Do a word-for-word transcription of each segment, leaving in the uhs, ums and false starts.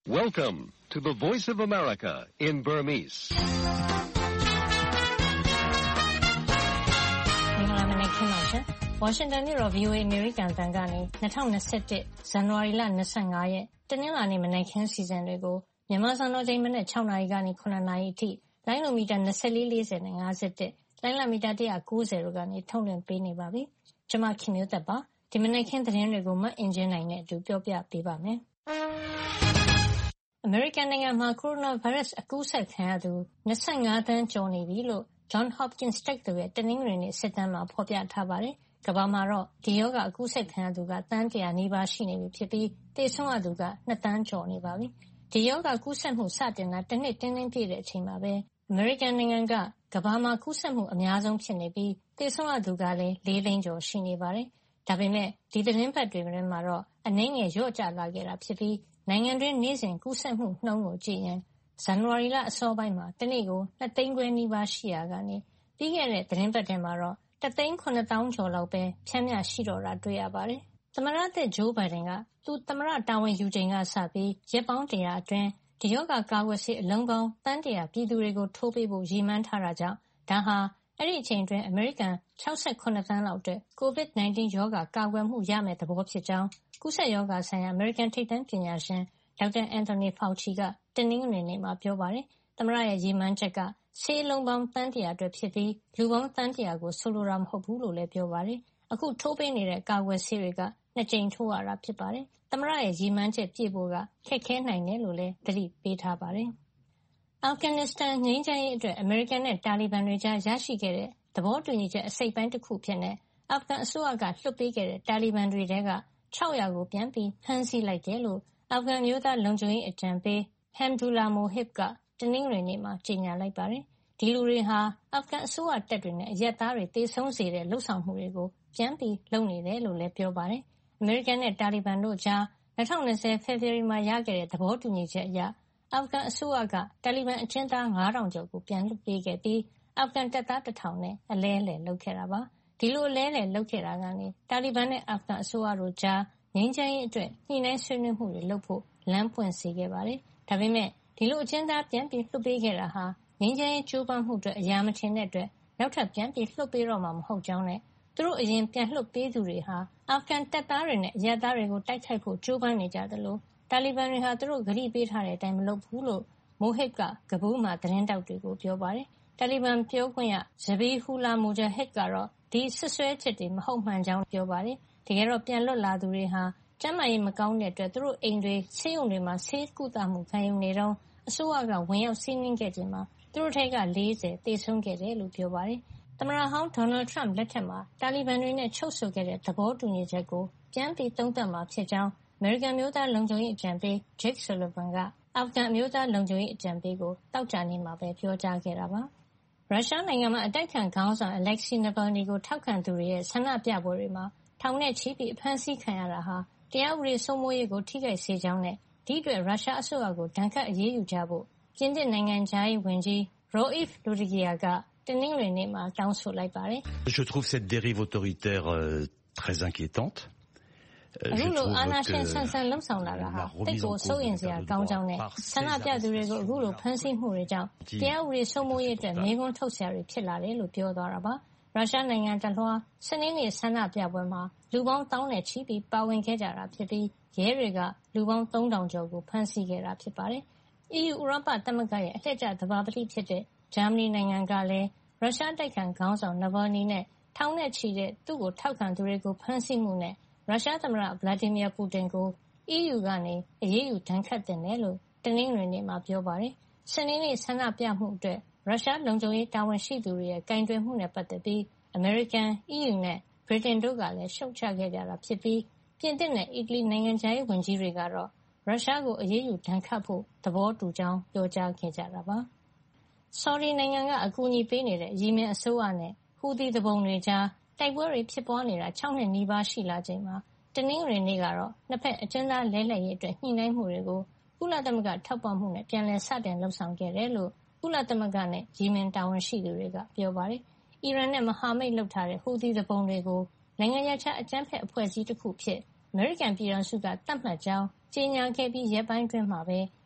Welcome to the Voice of America in Burmese. မင်္ဂလာမနက်ခင်းပါရှင်။ Washington မြို့တော် V O A American တန်ကနေ၂၀၂၁ ဇန်နဝါရီလ၂၅ရက်တနင်္လာနေ့မနက်ခင်းစီစဉ်တွေကိုမြန်မာစံတော်ချိန်မနက်၆နာရီကနေ၇နာရီအထိလိုင်းလိုမီတာ၂၄ ၄၀နဲ့၅၁လိုင်းလမီတာ၁၉၀တို့ကနေထုတ်လွှင့်ပေးနေပါပြီ။ကျွန်မခင်မျိုးသက်ပါဒီမနက်ခင်းသတင်းတွေကိုမအင်ဂျင်နိုင်နဲ့အတူပြောပြပေးပါမယ်။အမေရိကန်နိုင်ငံမှာကိုရိုနာဗိုင်းရပ်စ်အကူးစက်ခံရသူ၂၅သန်းကျော်နေပြီလို့ Johns Hopkins တက္ကသိုလ်ရဲ့တနင်္ဂနွေနေ့စစ်တမ်းမှာဖော်ပြထားပါတယ်။ကမ္ဘာမှာတော့ဒီရောဂါအကူးစက်ခံရသူကသန်းတရာနီးပါးရှိနေပြီဖြစ်ပြီးသေဆုံးရသူက၂သန်းကျော်နေပါပြီ။ဒီရောဂါကူးစက်မှုစတင်တာတစ်နှစ်တင်းတင်းပြည့်တဲ့အချိန်မှာပဲအမေရိကန်နိုင်ငံကကမ္ဘာမှာကူးစက်မှုအများဆုံးဖြစ်နေပြီးသေဆုံးရသူကလည်း၄သိန်းကျော်ရှိနေပါတယ်။ဒါပေမဲ့ဒီသတင်းပတ်တွေမှာတော့အနည်းငယ်လျော့ကျလာခဲ့တာဖြစ်ပြီးနိုင်ငံတွင်းနေ့စဉ်ကူးစက်မှုနှုန်းကိုကြည့်ရင်ဇန်နဝါရီလအစောပိုင်းမှာတနေ့ကို၂သိန်းခွဲနီးပါးရှိရာကနေပြီးခဲ့တဲ့သတင်းပတ်ထဲမှာတော့တသိန်း၇သောင်းကျော်လောက်ပဲဖြန့်မျှရှိတော့တာတွေ့ရပါတယ်။သမ္မတသစ်ဂျိုးဘိုင်ဒန်ကသူသမ္မတတာဝန်ယူချိန်ကစပြီးရက်ပေါင်းတရာအတွင်းဒီရောဂါကာကွယ်ဆေးအလုံးပေါင်းသန်းတရာပြည်သူတွေကိုထိုးပေးဖို့ရည်မှန်းထားတာကြောင့်ဒါဟာအဲ့ဒီအချိန်တွင်အမေရိကန်၆၇သန်းလောက်အတွက် ကိုဗစ်၁၉ ရောဂါကာကွယ်မှုရမယ့်သဘောဖြစ်ကြောင်းကူးစက်ရောဂါဆိုင်ရာအမေရိကန်ထိပ်တန်းပညာရှင်ဒေါက်တာအန်တိုနီဖာချီကတနင်္ဂနွေနေ့မှာပြောပါတယ်။သမ္မတရဲ့ရည်မှန်းချက်ကဆေးလုံးပေါင်းသန်းတရာအတွက်ဖြစ်ပြီးလူပေါင်းသန်းတရာကိုဆိုလိုတာမဟုတ်ဘူးလို့လည်းပြောပါတယ်။အခုထိုးပေးနေတဲ့ကာကွယ်ဆေးတွေကနှစ်ကြိမ်ထိုးရတာဖြစ်ပါတယ်။သမ္မတရဲ့ရည်မှန်းချက်ပြည့်ဖို့ကခက်ခဲနိုင်တယ်လို့လည်းသတိပေးထားပါတယ်။အာဖဂန်နစ္စတန်ငြိမ်းချမ်းရေးအတွက်အမေရိကန်နဲ့တာလီဘန်တွေကြားရရှိခဲ့တဲ့သဘောတူညီချက်အစိတ်ပိုင်းတစ်ခုဖြစ်တဲ့အာဖဂန်အစိုးရကလွှတ်ပေးခဲ့တဲ့တာလီဘန်တွေထဲက၆၀၀ကိုပြန်ပြီးဖမ်းဆီးလိုက်တယ်လို့အာဖဂန်မျိုးသားလုံခြုံရေးအကြံပေး Hamdullah Mohib ကတနင်္ဂနွေနေ့မှာကြေညာလိုက်ပါတယ်။ဒီလူတွေဟာအာဖဂန်အစိုးရတပ်တွေနဲ့အရက်သားတွေသေဆုံးစေတဲ့လှုပ်ဆောင်မှုတွေကိုပြန်ပြီးလုပ်နေတယ်လို့လည်းပြောပါတယ်။အမေရိကန်နဲ့တာလီဘန်တို့ကြား၂၀၂၀ဖေဖော်ဝါရီမှာရခဲ့တဲ့သဘောတူညီချက်အရအာဖဂန်အစိုးရကတာလီဘန်အကျဉ်းသား၅ထောင်ကျော်ကိုပြန်လွှတ်ပေးခဲ့ပြီးအာဖဂန်တပ်သားတစ်ထောင်နဲ့အလဲအလှယ်လုပ်ခဲ့တာပါ။ဒီလိုအလဲအလှယ်လုပ်ခဲ့တာကနေတာလီဘန်နဲ့အာဖဂန်အစိုးရတို့ကြားငြိမ်းချမ်းရေးအတွက်ညှိနှိုင်းဆွေးနွေးမှုတွေလုပ်ဖို့လမ်းပွင့်စေခဲ့ပါတယ်။ဒါပေမဲ့ဒီလိုအကျဉ်းသားပြန်ပြီးလွှတ်ပေးခဲ့တာဟာငြိမ်းချမ်းရေးကြိုးပမ်းမှုအတွက်အရာမထင်တဲ့အတွက်နောက်ထပ်ပြန်ပြီးလွှတ်ပေးတော့မှာမဟုတ်ကြောင်းနဲ့သူတို့အရင်ပြန်လွှတ်ပေးသူတွေဟာအာဖဂန်တပ်သားတွေနဲ့အရက်သားတွေကိုတိုက်ခိုက်ဖို့ကြိုးပမ်းနေကြသလိုတာလီဘန်တွေဟာသူတို့ကတိပေးထားတဲ့အတိုင်းမလုပ်ဘူးလို့မိုဟစ်ကကဘူးမှာသတင်းတောက်တွေကိုပြောပါတယ်။တာလီဘန်ပြောခွင့်ရဇဘီဟူလာမူဂျာဟစ်ကတော့ဒီဆွဆွဲချက်တွေမဟုတ်မှန်ကြောင်းပြောပါတယ်။တကယ်တော့ပြန်လွတ်လာသူတွေဟာကျန်းမာရေးမကောင်းတဲ့အတွက်သူတို့အိမ်တွေဆေးရုံတွေမှာဆေးကုသမှုခံယူနေတော့အစိုးရကဝင်ရောက်စီးနင်းခဲ့ခြင်းမှာသူတို့ထဲက၄၀သေဆုံးခဲ့တယ်လို့ပြောပါတယ်။သမ္မတဟောင်းဒေါ်နယ်ထရမ့်လက်ထက်မှာတာလီဘန်တွေနဲ့ချုပ်ဆိုခဲ့တဲ့သဘောတူညီချက်ကိုပြန်ပြီးသုံးသပ်မှာဖြစ်ကြောင်းအမေရိကန်မျိုးသားလုံခြုံရေးအကြံပေး Jake Sullivan ကအာဖဂန်မျိုးသားလုံခြုံရေးအကြံပေးကိုတောက်ကြနေမှာပဲပြောကြားခဲ့တာပါ။ရုရှားနိုင်ငံမှာအတိုက်ခံခေါင်းဆောင် Alexei Navalny ကိုထောက်ခံသူတွေရဲ့ဆန္ဒပြပွဲတွေမှာထောင်နဲ့ချီပြီးအဖမ်းဆီးခံရတာဟာတရားဥပဒေစိုးမိုးရေးကိုထိခိုက်စေကြောင်းနဲ့ဒီအတွက်ရုရှားအစိုးရကိုဒဏ်ခတ်အရေးယူကြဖို့ပြင်သစ်နိုင်ငံသားရေးဝန်ကြီး Jean-Yves Le Drian ကတနင်္ဂနွေနေ့မှာတောင်းဆိုလိုက်ပါတယ်။ Je trouve cette dérive autoritaire euh, très inquiétante. အခုလိုအာဏာရှင်ဆန်ဆန်လှုပ်ဆောင်လာတာဟာတိတ်ကိုစိုးရိမ်စရာကောင်းကြောင်းနဲ့ဆန္ဒပြသူတွေကိုအခုလိုဖမ်းဆီးမှုတွေကြောင့်တရားဥပဒေစိုးမိုးရေးအတွက်မေးခွန်းထုတ်စရာတွေဖြစ်လာတယ်လို့ပြောသွားတာပါ။ရုရှားနိုင်ငံတလွှားစနေနေ့ဆန္ဒပြပွဲမှာလူပေါင်းသောင်းနဲ့ချီပြီးပါဝင်ခဲ့ကြတာဖြစ်ပြီးရဲတွေကလူပေါင်းသုံးထောင်ကျော်ကိုဖမ်းဆီးခဲ့တာဖြစ်ပါတယ်။ အီးယူဥရောပသမဂ္ဂရဲ့အလှည့်ကျသဘာပတိဖြစ်တဲ့ဂျာမနီနိုင်ငံကလည်းရုရှားတိုက်ခံခေါင်းဆောင် Navalny နဲ့ထောင်နဲ့ချီတဲ့သူ့ကိုထောက်ခံသူတွေကိုဖမ်းဆီးမှုနဲ့ရုရှားသမ္မတ Vladimir Putin ကို အီးယူ ကနေအရေးယူဒဏ်ခတ်သင့်တယ်လို့တနင်္ဂနွေနေ့မှာပြောပါတယ်။စနေနေ့ဆန္ဒပြမှုအတွက်ရုရှားလုံခြုံရေးတာဝန်ရှိသူတွေရဲ့ကင်တွယ်မှုနဲ့ပတ်သက်ပြီးအမေရိကန်၊အီးယူနဲ့ဗြိတိန်တို့ကလည်းရှုတ်ချခဲ့ကြတာဖြစ်ပြီးပြင်သစ်နဲ့အီတလီနိုင်ငံခြားရေးဝန်ကြီးတွေကတော့ရုရှားကိုအရေးယူဒဏ်ခတ်ဖို့သဘောတူကြောင်းပြောကြားခဲ့ကြတာပါ။ဆော်ဒီနိုင်ငံကအကူအညီပေးနေတဲ့ယီမင်အစိုးရနဲ့ဟူသီသူပုန်တွေကြားတိုက်ပွဲတွေဖြစ်ပွားနေတာ၆နှစ်နီးပါးရှိလာချိန်မှာတနင်္ဂနွေနေ့ကတော့နှစ်ဖက်အကျဉ်းသားလဲလှယ်ရေးအတွက်ညှိနှိုင်းမှုတွေကိုကုလသမဂ္ဂထောက်ပံ့မှုနဲ့ပြန်လည်စတင်လှုပ်ဆောင်ခဲ့တယ်လို့ကုလသမဂ္ဂနဲ့ယီမင်တာဝန်ရှိသူတွေကပြောပါတယ်။အီရန်နဲ့မဟာမိတ်လုပ်ထားတဲ့ဟူသီသူပုန်တွေကိုနိုင်ငံခြားအကြမ်းဖက်အဖွဲ့အစည်းတစ်ခုဖြစ်အမေရိကန်ပြည်ထောင်စုကသတ်မှတ်ကြောင်းကြေညာခဲ့ပြီးရက်ပိုင်းတွင်းမှာပဲ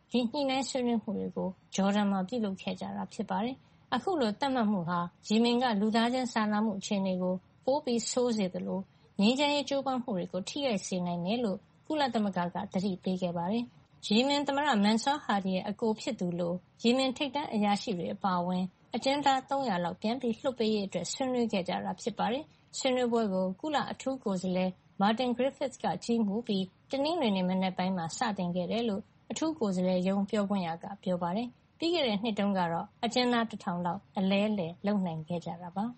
ဒီညှိနှိုင်းဆွေးနွေးမှုတွေကိုဂျော်ဒန်မှာပြုလုပ်ခဲ့ကြတာဖြစ်ပါတယ်။အခုလိုသတ်မှတ်မှုဟာယီမင်ကလူသားချင်းစာနာမှုအခြေအနေကိုပိုပြီးဆိုးစေသလိုငြိမ်းချမ်းရေးကြိုးပမ်းမှုတွေကိုထိခိုက်စေနိုင်တယ်လို့ကုလသမဂ္ဂကသတိပေးခဲ့ပါတယ်။ယီမင်သမ္မတမန်ဆာဟာဒီရဲ့အကိုဖြစ်သူလို့ယီမင်ထိပ်တန်းအရာရှိတွေအပါအဝင်အကျဉ်းသားသုံးရာလောက်ပြန်ပြီးလွှတ်ပေးရေးအတွက်ဆွေးနွေးခဲ့ကြတာဖြစ်ပါတယ်။ဆွေးနွေးပွဲကိုကုလအထူးကိုယ်စားလှယ်မာတင်ဂရစ်ဖစ်ကကြီးမှုပြီးတနင်္ဂနွေနေ့မနက်ပိုင်းမှာစတင်ခဲ့တယ်လို့အထူးကိုယ်စားလှယ်ရုံးပြောခွင့်ရကပြောပါတယ်။ပြီးခဲ့တဲ့နှစ်တုန်းကတော့အကျဉ်းသားတစ်ထောင်လောက်အလဲအလှယ်လုပ်နိုင်ခဲ့ကြတာပါ။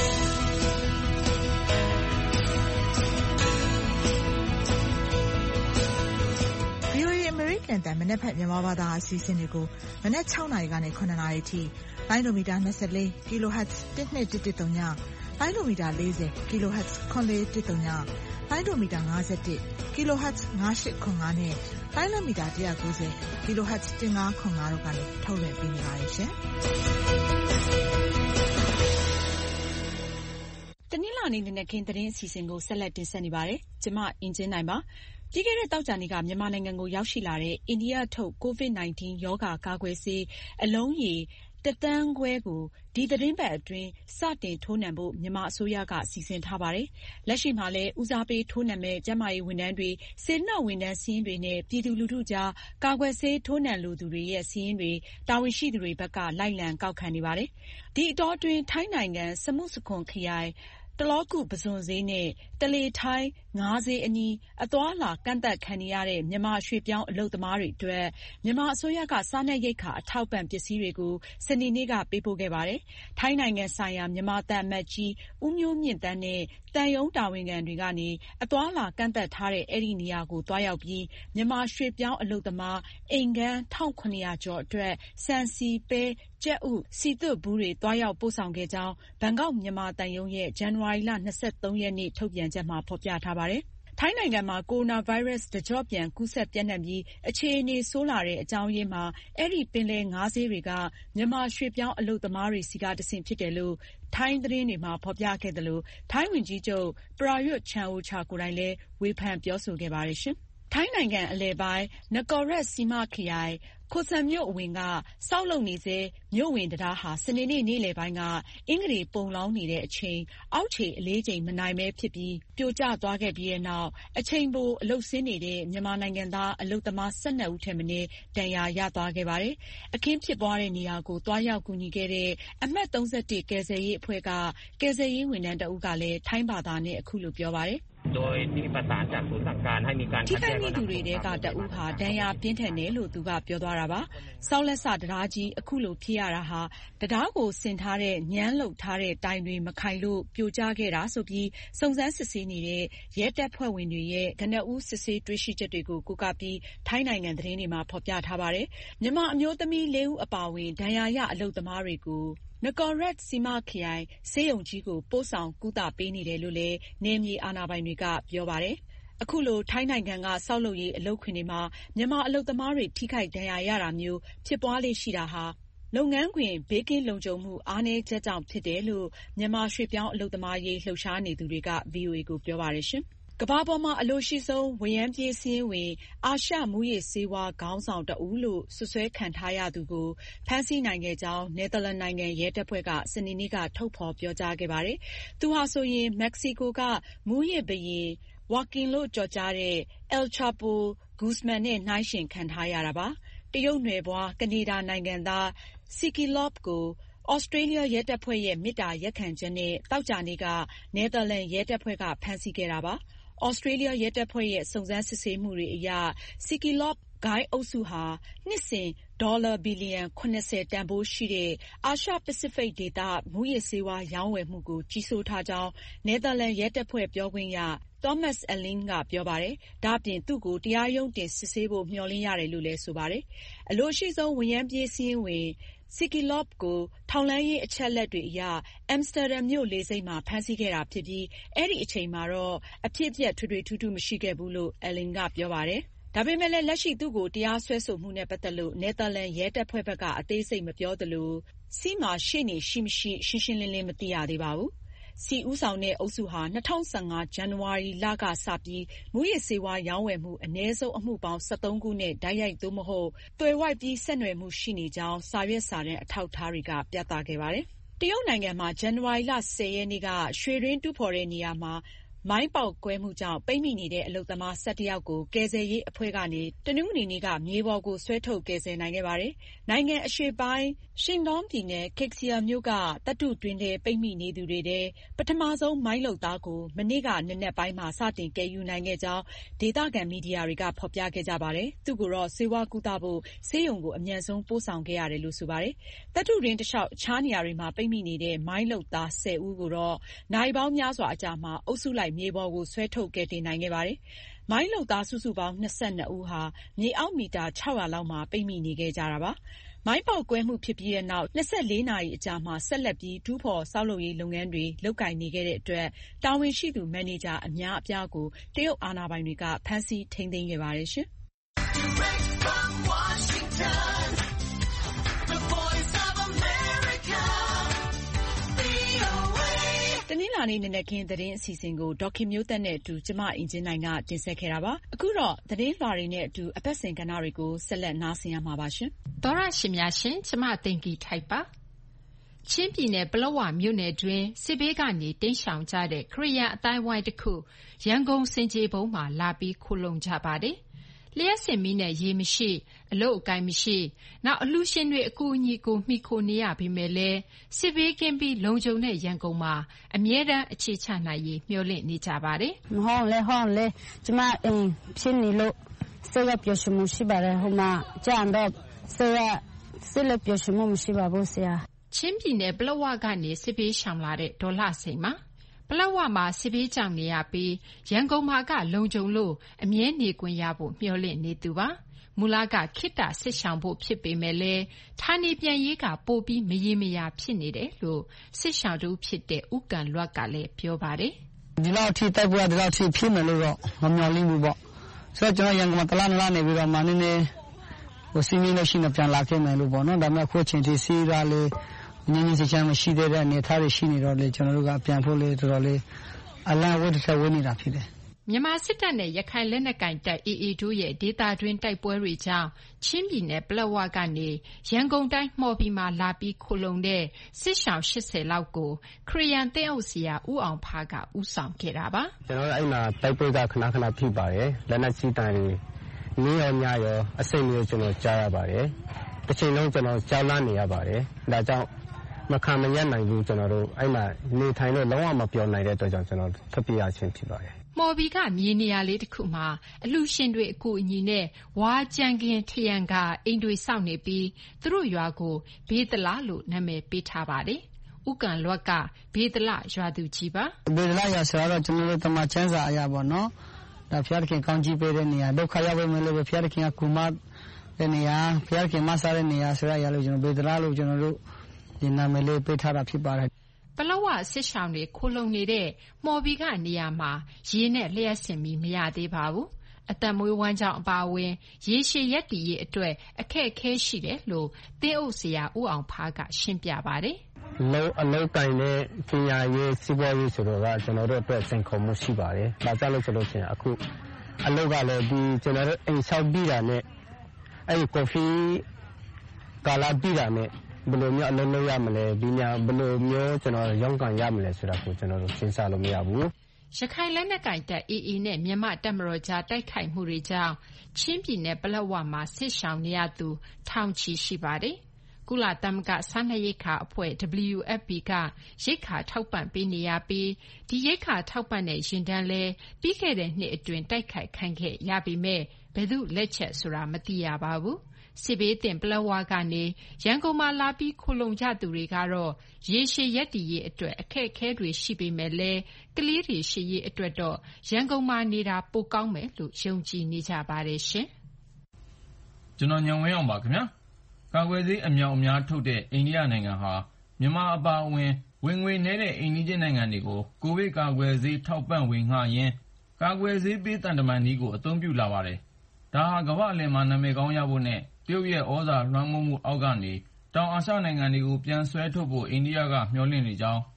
ဗွီအိုအေ အမေရိကန်အသံမနက်ဖြန်မြန်မာဘာသာအစီအစဉ်တွေကိုမနက်၆နာရီကနေ၇နာရီထိလိုင်းဒိုမီတာ၂၄ kHz တစ်နှစ်တစ်တစ်သုံးညလိုင်းဒိုမီတာ၄၀ kHz ခွန်လေးတစ်သုံးညလိုင်းဒိုမီတာ၅၁ kHz ၅၈ခွန်၅နဲ့လိုင်းဒိုမီတာ၁၉၀ kHz ၁၅ခွန်၅တို့ကနေထုတ်လွှင့်ပေးနေပါတယ်ရှင်။တနင်္လာနေ့နံနက်ခင်းသတင်းအစီအစဉ်ကိုဆက်လက်တင်ဆက်နေပါတယ်။ကျမအင်ဂျင်နိုင်ပါ။ပြီးခဲ့တဲ့သောကြာနေ့ကမြန်မာနိုင်ငံကိုရောက်ရှိလာတဲ့အိန္ဒိယထုတ် ကိုဗစ်၁၉ ရောဂါကာကွယ်ဆေးအလုံးရေတစ်သန်းခွဲကိုဒီသီတင်းပတ်အတွင်းစတင်ထိုးနှံဖို့မြန်မာအစိုးရကစီစဉ်ထားပါတယ်။လက်ရှိမှာလည်းဦးစားပေးထိုးနှံမဲ့ကျန်းမာရေးဝန်ထမ်းတွေ၊စေတနာ့ဝန်ထမ်းစာရင်းတွေနဲ့ပြည်သူလူထုကြားကာကွယ်ဆေးထိုးနှံလိုသူတွေရဲ့စာရင်းတွေတာဝန်ရှိသူတွေဘက်ကလိုက်လံကောက်ခံနေပါတယ်။ဒီအတောအတွင်းထိုင်းနိုင်ငံစမုစခွန်ခရိုင်တလောကုပုဇွန်ဈေးနဲ့တလေထိုင်းငါးဈေးအနီးအသွားအလာကန့်သတ်ခံနေရတဲ့မြန်မာရွှေ့ပြောင်းအလုပ်သမားတွေအတွက်မြန်မာအစိုးရကစားနပ်ရိက္ခာအထောက်ပံ့ပစ္စည်းတွေကိုစနေနေ့ကပေးပို့ခဲ့ပါတယ်။ထိုင်းနိုင်ငံဆိုင်ရာမြန်မာသံအမတ်ကြီးဦးမျိုးမြင့်သန်းနဲ့သံရုံးတာဝန်ခံတွေကနေအသွားအလာကန့်သတ်ထားတဲ့အဲဒီနေရာကိုသွားရောက်ပြီးမြန်မာရွှေ့ပြောင်းအလုပ်သမားအိမ်ခန်း၁၇၀၀ကျော်အတွက်ဆန်ဆီပဲကြက်ဥဆီသွတ်ဘူးတွေသွားရောက်ပို့ဆောင်ခဲ့ကြောင်းဘန်ကောက်မြန်မာသံရုံးရဲ့ဇန်နဝါရီလ၂၃ရက်နေ့ထုတ်ပြန်ချက်မှာဖော်ပြထားပါတယ်။ထိုင်းနိုင်ငံမှာကိုရိုနာဗိုင်းရပ်စ်တကျော့ပြန်ကူးစက်ပြန့်နှံ့ပြီးအခြေအနေဆိုးလာတဲ့အကြောင်းရင်းမှာအဲဒီပင်လယ်ငါးဈေးတွေကမြန်မာရွှေ့ပြောင်းအလုပ်သမားတွေဆီကတဆင့်ဖြစ်တယ်လို့ထိုင်းသတင်းတွေမှာဖော်ပြခဲ့သလိုထိုင်းဝန်ကြီးချုပ်ပရာရွတ်ချန်အိုချာကိုယ်တိုင်လည်းဝေဖန်ပြောဆိုခဲ့ပါတယ်ရှင်။ထိုင်းနိုင်ငံအလယ်ပိုင်းနကော်ရက်စီမခရိုင်ခိုဆန်မြို့အဝင်ကဆောက်လုပ်နေဆဲမြို့ဝင်တံတားဟာစနေနေ့နေ့လယ်ပိုင်းကအင်္ဂတေပုံလောင်းနေတဲ့အချိန်အောက်ခြေအလေးချိန်မနိုင်ပဲဖြစ်ပြီးပြိုကျသွားခဲ့ပြီးတဲ့နောက်အချိန်ပိုအလုပ်ဆင်းနေတဲ့မြန်မာနိုင်ငံသားအလုပ်သမား၁၂ဦးထက်မနည်းဒဏ်ရာရသွားခဲ့ပါတယ်။အခင်းဖြစ်ပွားတဲ့နေရာကိုသွားရောက်ကူညီခဲ့တဲ့အမှတ်၃၁ကယ်ဆယ်ရေးအဖွဲ့ကကယ်ဆယ်ရေးဝန်ထမ်းတဦးကလည်းထိုင်းဘာသာနဲ့အခုလိုပြောပါတယ်။โดยที่ประสานจากศูนย์สั่งการให้มีการထိခိုက်မိသူတွေထဲကတဦးဟာဒဏ်ရာပြင်းထန်တယ်လို့သူကပြောသွားတာပါ။ဆောက်လက်စတံတားကြီးအခုလိုဖြစ်ရတာဟာတံတားကိုဆင်ထားတဲ့ညမ်းလုပ်ထားတဲ့တိုင်တွေမခိုင်လို့ပြိုကျခဲ့တာဆိုပြီးစုံစမ်းစစ်ဆေးနေတဲ့ရဲတပ်ဖွဲ့ဝင်တွေရဲ့ကနဦးစစ်ဆေးတွေ့ရှိချက်တွေကိုကိုးကားပြီးထိုင်းနိုင်ငံသတင်းတွေမှာဖော်ပြထားပါတယ်။မြန်မာအမျိုးသမီးလေးဦးအပါအဝင်ဒဏ်ရာရအလုပ်သမားတွေကိုနကော်ရက်စီမခရိုင်ဆေးရုံကြီးကိုပို့ဆောင်ကုသပေးနေတယ်လို့လည်းနယ်မြေအာဏာပိုင်တွေကပြောပါတယ်။အခုလိုထိုင်းနိုင်ငံကဆောက်လုပ်ရေးအလုပ်ခွင်တွေမှာမြန်မာအလုပ်သမားတွေထိခိုက်ဒဏ်ရာရတာမျိုးဖြစ်ပွားလေ့ရှိတာဟာလုပ်ငန်းခွင်ဘေးကင်းလုံခြုံမှုအားနည်းချက်ကြောင့်ဖြစ်တယ်လို့မြန်မာရွှေ့ပြောင်းအလုပ်သမားရေးလှုပ်ရှားနေသူတွေကဗွီအိုအေကိုပြောပါတယ်ရှင်။ကမ္ဘာပေါ်မှာအလိုရှိဆုံးဝရမ်းပြေးစာရင်းဝင်အာရှမူးယစ်ဆေးဝါးခေါင်းဆောင်တဦးလို့စွပ်စွဲခံထားရသူကိုဖမ်းဆီးနိုင်ခဲ့ကြောင်းနယ်သာလန်နိုင်ငံရဲတပ်ဖွဲ့ကစနေနေ့ကထုတ်ဖော်ပြောကြားခဲ့ပါတယ်။သူဟာဆိုရင်မက္ကဆီကိုကမူးယစ်ဘုရင်ဝါကင်လို့ကျော်ကြားတဲ့ El Chapo Guzman နဲ့နှိုင်းယှဉ်ခံထားရတာပါ။တရုတ်နွယ်ဖွားကနေဒါနိုင်ငံသား Siki Lop ကိုဩစတြေးလျရဲတပ်ဖွဲ့ရဲ့မေတ္တာရပ်ခံချက်နဲ့သောကြာနေ့ကနယ်သာလန်ရဲတပ်ဖွဲ့ကဖမ်းဆီးခဲ့တာပါ။ဩစတြေးလျရဲတပ်ဖွဲ့ရဲ့စုံစမ်းစစ်ဆေးမှုတွေအရ Siki Lop ဂိုဏ်းအုပ်စုဟာနှစ်စဉ်ဒေါ်လာဘီလီယံ၇၀တန်ဖိုးရှိတဲ့အာရှပစိဖိတ်ဒေသမူးယစ်ဆေးဝါးရောင်းဝယ်မှုကိုကြီးစိုးထားကြောင်းနယ်သာလန်ရဲတပ်ဖွဲ့ပြောခွင့်ရThomas Allen ကပြောပါတယ်။ဒါ့အပြင်သူ့ကိုတရားရုံးတင်စစ်ဆေးဖို့မျှော်လင့်ရတယ်လို့လည်းဆိုပါတယ်။အလိုရှိဆုံးဝရမ်းပြေးစာရင်းဝင်Siki Lop ကိုထောက်လှမ်းရေးအချက်အလက်တွေအရအမ်စတာဒမ်မြို့လေဆိပ်မှာဖမ်းဆီးခဲ့တာဖြစ်ပြီးအဲဒီအချိန်မှာတော့အဖြစ်အပျက်ထွေထွေထူးထူးမရှိခဲ့ဘူးလို့ Allen ကပြောပါတယ်။ဒါပေမဲ့လည်းလက်ရှိသူ့ကိုတရားစွဲဆိုမှုနဲ့ပတ်သက်လို့နယ်သာလန်ရဲတပ်ဖွဲ့ဘက်ကအသေးစိတ်မပြောသလိုစီးမှာရှေ့နေရှိမရှိရှင်းရှင်းလင်းလင်းမသိရသေးပါဘူး။စီဦးဆောင်တဲ့အုပ်စုဟာ၂၀၁၅ ဇန်နဝါရီလကစပြီးမူးယစ်ဆေးဝါးရောင်းဝယ်မှုအနည်းဆုံးအမှုပေါင်း၁၃ခုနဲ့တိုက်ရိုက်သို့မဟုတ်သွယ်ဝိုက်ပြီးဆက်နွယ်မှုရှိနေကြောင်းစာရွက်စာတမ်းအထောက်အထားတွေကပြသခဲ့ပါတယ်။တရုတ်နိုင်ငံမှာဇန်နဝါရီလ၁၀ရက်နေ့ကရွှေတွင်းတူးဖော်တဲ့နေရာမှာမိုင်းပေါက်ကွဲမှုကြောင့်ပိတ်မိနေတဲ့အလုပ်သမား၁၁ယောက်ကိုကယ်ဆယ်ရေးအဖွဲ့ကနေတနင်္ဂနွေနေ့ကမြေပေါ်ကိုဆွဲထုတ်ကယ်ဆယ်နိုင်ခဲ့ပါတယ်။နိုင်ငံအရှေ့ပိုင်းရှင်ဒေါင်းပြည်နယ်ကိတ်ဆီယာမြို့ကသတ္တုတွင်းထဲပိတ်မိနေသူတွေထဲပထမဆုံးမိုင်းလုပ်သားကိုမနေ့ကနက်နက်ပိုင်းမှာစတင်ကယ်ယူနိုင်ခဲ့ကြောင်းဒေသခံမီဒီယာတွေကဖော်ပြခဲ့ကြပါတယ်။သူ့ကိုတော့ဆေးဝါးကုသဖို့ဆေးရုံကိုအမြန်ဆုံးပို့ဆောင်ခဲ့ရတယ်လို့ဆိုပါတယ်။သတ္တုတွင်းတလျှောက်အခြားနေရာတွေမှာပိတ်မိနေတဲ့မိုင်းလုပ်သား၁၀ဦးကိုတော့နိုင်ပေါင်းများစွာအကြာမှာအုပ်စုလိုက်မြေပေါ်ကိုဆွဲထုတ်ကယ်တင်နိုင်ခဲ့ပါတယ်။မိုင်းလုပ်သားစုစုပေါင်း၂၂ဦးဟာမြေအောက်မီတာ၆၀၀လောက်မှာပိတ်မိနေခဲ့ကြတာပါ။မိုင်းပေါက်ကွဲမှုဖြစ်ပြီးတဲ့နောက်၂၄နာရီအကြာမှာဆက်လက်ပြီးတူးဖော်ဆောက်လုပ်ရေးလုပ်ငန်းတွေလုပ်ကိုင်နေခဲ့တဲ့အတွက်တာဝန်ရှိသူမန်နေဂျာအများအပြားကိုတရုတ်အာဏာပိုင်တွေကဖမ်းဆီးထိန်းသိမ်းခဲ့ပါတယ်ရှင်။တနင်္လာနေ့နံနက်ခင်းသတင်းအစီအစဉ်ကိုဒေါ်ခင်မျိုးသက်နဲ့အတူကျမအင်ဂျင်နိုင်ကတင်ဆက်ခဲ့တာပါ။အခုတော့သတင်းလွှာတွေနဲ့အတူအပတ်စဉ်ကဏ္ဍတွေကိုဆက်လက်နားဆင်ရမှာပါရှင်။သောရရှင်များရှင်ကျမသိင်္ဂီထိုက်ပါ။ချင်းပြည်နယ်ပလောဝမြို့နယ်တွင်စစ်ဘေးကနေတိမ်းရှောင်ကြတဲ့ခရစ်ယာန်အတိုင်းဝိုင်းတစ်ခုရန်ကုန်စင်ကြေဘုံမှာလာပြီးခိုလုံကြပါတယ်။လျှက်စင်မီနဲ့ရေမရှိအလုတ်အကိုင်မရှိနောက်အလှရှင်တွေအကူအညီကိုမှီခိုနေရပေမဲ့လည်းစစ်ဘေးကင်းပြီးလုံခြုံတဲ့ရန်ကုန်မှာအမြဲတမ်းအခြေချနိုင်ရေးမျှော်လင့်နေကြပါတယ်။မဟုတ်လေဟုတ်လေကျမအင်းဖြစ်နေလို့စိတ်ရပျော်ရွှင်မှုရှိပါတယ်ဟိုမှာကြံတော့စိတ်ရစိတ်လည်းပျော်ရွှင်မှုမရှိပါဘူးဆရာ။ချင်းပြည်နယ်ပလောဝကနေစစ်ဘေးရှောင်လာတဲ့ဒေါ်လှစိန်မှာပလောဝမှာစစ်ဘေးကြောင်နေရပြီးရန်ကုန်မှာကလုံခြုံလို့အမြဲနေခွင့်ရဖို့မျှော်လင့်နေသူပါမူလကခိတ္တစစ်ရှောင်ဖို့ဖြစ်ပေမဲ့လည်းဌာနေပြန်ရေးကပိုပြီးမရေမရာဖြစ်နေတယ်လို့စစ်ရှောင်တူဖြစ်တဲ့ဥကန်လွတ်ကလည်းပြောပါတယ်ဒီလောက်ထိတိုက်ပွဲဒီလောက်ထိဖြစ်မယ်လို့တော့မမျှော်လင့်ဘူးပေါ့ဆိုတော့ကျွန်တော်ရန်ကုန်မှာတလားနလားနေပြီးတော့မှနည်းနည်းဟိုစီမင်းလို့ရှိနေပြန်လာခဲ့မယ်လို့ပေါ့နော်ဒါပေမဲ့အခုချိန်ထိစီးရလေငင်းငင်းချမ်းမရှိသေးတဲ့အနေအထားတွေရှိနေတော့လေကျွန်တော်တို့ကပြန်ဖို့လေတော်တော်လေးအလန့်ဝတ်တစ်ဝတ်နေတာဖြစ်တယ်မြန်မာစစ်တပ်နဲ့ရခိုင်လက်နက်ကိုင်တပ်အေအေတို့ရဲ့ဒေသတွင်းတိုက်ပွဲတွေကြောင့်ချင်းပြည်နယ်ပလောဝကနေရန်ကုန်တိုင်းမှော်ဘီမှာလာပြီးခိုလုံတဲ့စစ်ရှောင်၈၀လောက်ကိုခရီးယန်သင်းအုပ်ဆရာဦးအောင်ဖားကဦးဆောင်ခဲ့တာပါကျွန်တော်တို့အဲ့မှာတိုက်ပွဲကခဏခဏဖြစ်ပါတယ်လက်နက်ကြီးတန်တွေနေ့ရောညရောအစိမ့်မျိုးကျွန်တော်ကြားရပါတယ်တစ်ချိန်လုံးကျွန်တော်ကြောက်လန့်နေရပါတယ်ဒါကြောင့်မခံမရနိုင်ဘူးကျွန်တော်တို့အဲ့မှာနေထိုင်လို့လုံးဝမပြောနိုင်တဲ့အတွက်ကြောင့်ကျွန်တော်ထွက်ပြေးရခြင်းဖြစ်ပါတယ်မော်ဘီကမြေနေရာလေးတစ်ခုမှာအလှရှင်တွေအကူအညီနဲ့ဝါကြံကင်ထရန်ကအိမ်တွေစောင့်နေပြီးသူတို့ရွာကိုဘေးတလားလို့နာမည်ပေးထားပါတယ်ဥကန်လွတ်ကဘေးတလားရွာသူကြီးပါဘေးတလားရွာဆိုတော့ကျွန်တော်တို့တမချမ်းစာအရာပေါ့နော်ဒါဖျားခင်ကောင်းကြီးပေးတဲ့နေရာဒုက္ခရောက်ဝင်လို့ဖျားခင်ကကူမတဲ့နေရာဖျားခင်မဆားတဲ့နေရာဆိုရရလို့ကျွန်တော်ဘေးတလားလို့ကျွန်တော်တို့ဒီနာမည်လေးပေးထားတာဖြစ်ပါတယ်ပလောဝစစ်ရှောင်းတွေခိုလုံနေတဲ့မော်ဘီကနေရာမှာရေနဲ့လျှက်စင်ပြီးမရသေးပါဘူးအသက်မွေးဝမ်းကြောင်းအပါအဝင်ရေရှည်ရက်တည်ရေးအတွက်အခက်အခဲရှိတယ်လို့သင်းအုပ်ဆရာဦးအောင်ဖားကရှင်းပြပါတယ်လုံးအလုံးကင်တဲ့ပညာရေးစီးပွားရေးဆိုတော့ကကျွန်တော်တို့အတွက်စင်ခုံမှုရှိပါတယ်ဒါကြောင့်လို့ဆိုလို့ရှိရင်အခုအလုံးကလည်းဒီကျွန်တော်တို့အိမ်ဆောက်ပြီးတာနဲ့အဲ့ဒီကော်ဖီကာလာပြီးတာနဲ့ဘယ်လိုမျိုးအလုံးလုံးရမလဲဒီညာဘယ်လိုမျိုးကျွန်တော်ရောင်းကန်ရမလဲဆိုတာကိုကျွန်တော်တို့စဉ်းစားလို့မရဘူးရခိုင်လက်နက်ကိုင်တပ်အေအေနဲ့မြန်မာတပ်မတော်ကြားတိုက်ခိုက်မှုတွေကြောင့်ချင်းပြည်နယ်ပလက်ဝမှာစစ်ရှောင်နေရသူထောင်ချီရှိပါတယ်ကုလသမဂ္ဂစားနပ်ရိက္ခာအဖွဲ့ ဒဗလျူ အက်ဖ် ပီ ကရိက္ခာထောက်ပံ့ပေးနေရပြီးဒီရိက္ခာထောက်ပံ့တဲ့ရင်တန်းလဲပြီးခဲ့တဲ့နှစ်အတွင်းတိုက်ခိုက်ခံခဲ့ရပေမဲ့ဘယ်သူလက်ချက်ဆိုတာမသိရပါဘူးစစ်ဘေးတင်ပလက်ဝကနေရန်ကုန်မှာလာပြီးခိုလုံကြသူတွေကတော့ရေရှည်ရက်တည်ရေးအတွက်အခက်အခဲတွေရှိပေမဲ့လည်းကလေးတွေရှိရေးအတွက်တော့ရန်ကုန်မှာနေတာပိုကောင်းမယ်လို့ယုံကြည်နေကြပါတယ်ရှင်ကျွန်တော်ညံဝင်းအောင်ပါခင်ဗျာကာကွယ်ဆေးအမြောက်အများထုတ်တဲ့အိန္ဒိယနိုင်ငံဟာမြန်မာအပါအဝင်ဝင်ငွေနည်းတဲ့အိန္ဒိယနိုင်ငံတွေကိုကိုဗစ်ကာကွယ်ဆေးထောက်ပံ့ဝေငှရင်းကာကွယ်ဆေးပေးတန်တမန်နည်းကိုအသုံးပြုလာပါတယ်ဒါဟာကမ္ဘာအလယ်မှာနာမည်ကောင်းရဖို့နဲ့တရုတ်ရဲ့ဩဇာလွှမ်းမိုးမှုအောက်ကနေတောင်အာရှနိုင်ငံတွေကိုပြန်ဆွဲထုတ်ဖို့အိန္ဒိယကမျှော်လင့်နေကြောင်း